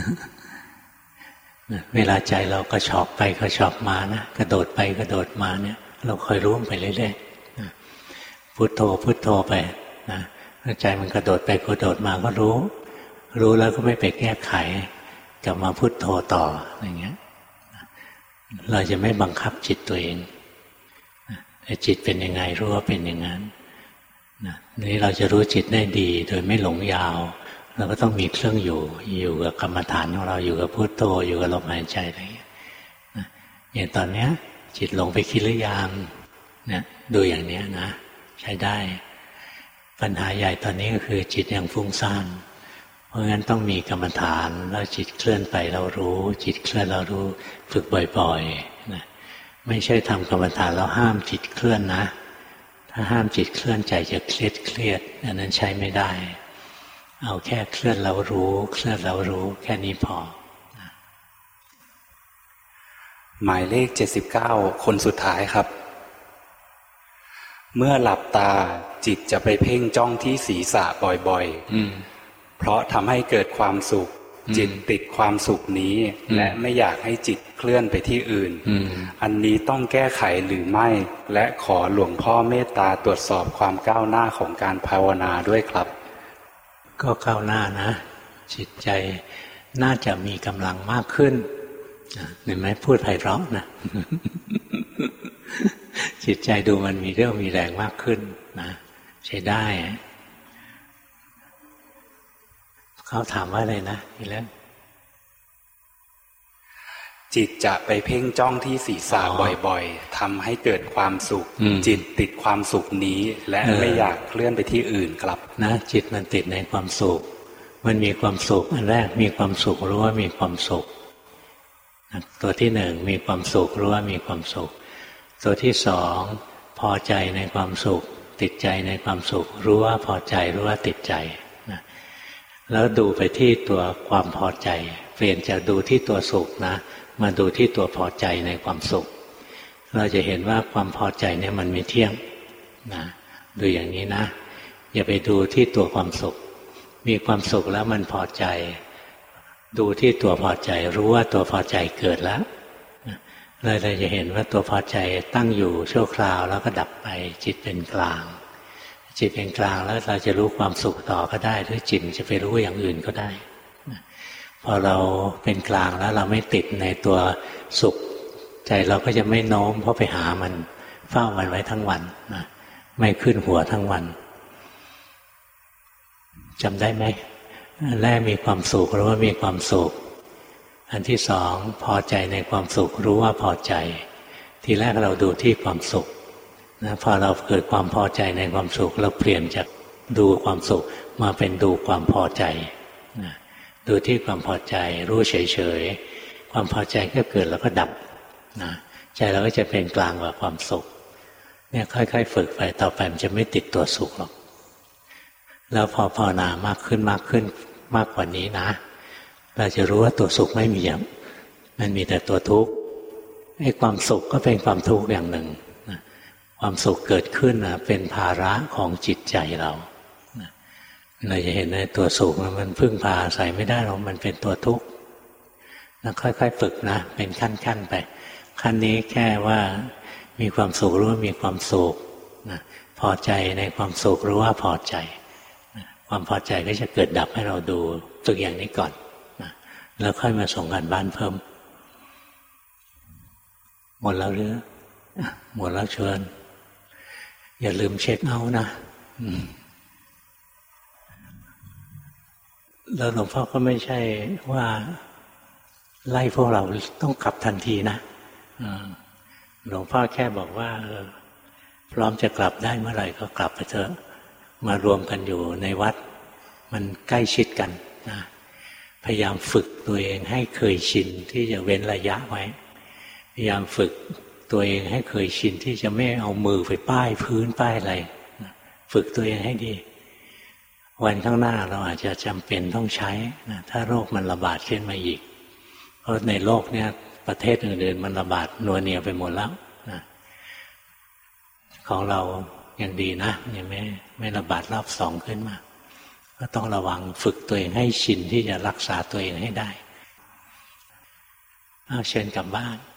เวลาใจเรากระชอกไปกระชอกมานะกระโดดไปกระโดดมาเนี่ยเราคอยรู้ไปเรื่อยๆนะพุทโธพุทโธไปนะใจมันกระโดดไปกระโดดมาก็รู้รู้แล้วก็ไม่ไปแก้ไขกลับมาพุทโธต่ออย่างเงี้ยเราจะไม่บังคับจิตตัวเองแต่จิตเป็นยังไงรู้ว่าเป็นอย่างนั้นนี่เราจะรู้จิตได้ดีโดยไม่หลงยาวเราก็ต้องมีเครื่องอยู่อยู่กับกรรมฐานของเราอยู่กับพุทโธอยู่กับลมหายใจอะไรอย่างเงี้ยอย่างตอนเนี้ยจิตลงไปคิดหรือยังเนี่ยดูอย่างเนี้ยนะใช้ได้ปัญหาใหญ่ตอนนี้ก็คือจิตยังฟุ้งซ่านเพราะงั้นต้องมีกรรมฐานแล้วจิตเคลื่อนไปเรารู้จิตเคลื่อนเรารู้ฝึกบ่อยๆนะไม่ใช่ทำกรรมฐานแล้วห้ามจิตเคลื่อนนะถ้าห้ามจิตเคลื่อนใจจะเครียดเครียดอันนั้นใช้ไม่ได้เอาแค่เคลื่อนเรารู้เคลื่อนเรารู้แค่นี้พอหมายเลขเจ็ดสิบเก้าคนสุดท้ายครับเมื่อหลับตาจิตจะไปเพ่งจ้องที่ศีรษะบ่อยๆเพราะทำให้เกิดความสุขจิตติดความสุขนี้และไม่อยากให้จิตเคลื่อนไปที่อื่นอันนี้ต้องแก้ไขหรือไม่และขอหลวงพ่อเมตตาตรวจสอบความก้าวหน้าของการภาวนาด้วยครับก็ก้าวหน้านะจิตใจน่าจะมีกำลังมากขึ้นเห็นไหมพูดไพเราะนะ จิตใจดูมันมีเรี่ยวมีแรงมากขึ้นนะใช้ได้เขาถามว่าอะไรนะอีกแล้วจิตจะไปเพ่งจ้องที่ศีรษะบ่อยๆทำให้เกิดความสุขจิตติดความสุขนี้และไม่อยากเคลื่อนไปที่อื่นครับนะจิตมันติดในความสุขมันมีความสุขอันแรกมีความสุขรู้ว่ามีความสุขตัวที่หนึ่งมีความสุขรู้ว่ามีความสุขตัวที่สองพอใจในความสุขติดใจในความสุขรู้ว่าพอใจรู้ว่าติดใจนะแล้วดูไปที่ตัวความพอใจเปลี่ยนจากดูที่ตัวสุขนะมาดูที่ตัวพอใจในความสุขเราจะเห็นว่าความพอใจเนี่ยมันไม่เที่ยงนะดูอย่างนี้นะอย่าไปดูที่ตัวความสุขมีความสุขแล้วมันพอใจดูที่ตัวพอใจรู้ว่าตัวพอใจเกิดแล้วเลยเราจะเห็นว่าตัวพอใจตั้งอยู่ชั่วคราวแล้วก็ดับไปจิตเป็นกลางจิตเป็นกลางแล้วเราจะรู้ความสุขต่อก็ได้หรือจิตจะไปรู้อย่างอื่นก็ได้พอเราเป็นกลางแล้วเราไม่ติดในตัวสุขใจเราก็จะไม่โน้มเพราะไปหามันเฝ้ามันไว้ทั้งวันนะไม่ขึ้นหัวทั้งวันจำได้ไหมอันแรกมีความสุขรู้ว่ามีความสุขอันที่สองพอใจในความสุขรู้ว่าพอใจทีแรกเราดูที่ความสุขนะพอเราเกิดความพอใจในความสุขเราเปลี่ยนจากดูความสุขมาเป็นดูความพอใจนะดูที่ความพอใจรู้เฉยๆความพอใจก็เกิดแล้วก็ดับนะใจเราก็จะเป็นกลางกับความสุขเนี่ยค่อยๆฝึกไปต่อไปมันจะไม่ติดตัวสุขหรอกแล้วพอภาวนามากขึ้นมากขึ้นมากกว่านี้นะเราจะรู้ว่าตัวสุขไม่มีอย่างมันมีแต่ตัวทุกข์ไอ้ความสุขก็เป็นความทุกข์อย่างหนึ่งนะความสุขเกิดขึ้นนะเป็นภาระของจิตใจเรานะเราจะเห็นในตัวสุขมันพึ่งพาอาศัยไม่ได้หรอกมันเป็นตัวทุกข์นะค่อยๆฝึกนะเป็นขั้นๆไปขั้นนี้แค่ว่ามีความสุขรู้ว่ามีความสุขนะพอใจในความสุขรู้ว่าพอใจนะความพอใจก็จะเกิดดับให้เราดูฝึกอย่างนี้ก่อนนะแล้วค่อยมาส่งกันบ้านเพิ่มหมดแล้วหรือหมดแล้วเชิญอย่าลืมเช็คเอาท์นะแล้วหลวงพ่อก็ไม่ใช่ว่าไล่พวกเราต้องกลับทันทีนะหลวงพ่อแค่บอกว่าพร้อมจะกลับได้เมื่อไหร่ก็กลับไปเถอะมารวมกันอยู่ในวัดมันใกล้ชิดกันนะพยายามฝึกตัวเองให้เคยชินที่จะเว้นระยะไว้พยายามฝึกตัวเองให้เคยชินที่จะไม่เอามือไปป้ายพื้นป้ายอะไรฝึกตัวเองให้ดีวันข้างหน้าเราอาจจะจำเป็นต้องใช้นะถ้าโรคมันระบาดขึ้นมาอีกเพราะในโลกเนี้ยประเทศอื่นๆมันระบาดนัวเนียไปหมดแล้วนะของเรายังดีนะยังไม่ไม่ระบาดรอบสองขึ้นมาก็ต้องระวังฝึกตัวเองให้ชินที่จะรักษาตัวเองให้ได้เอาเชิญกลับบ้าน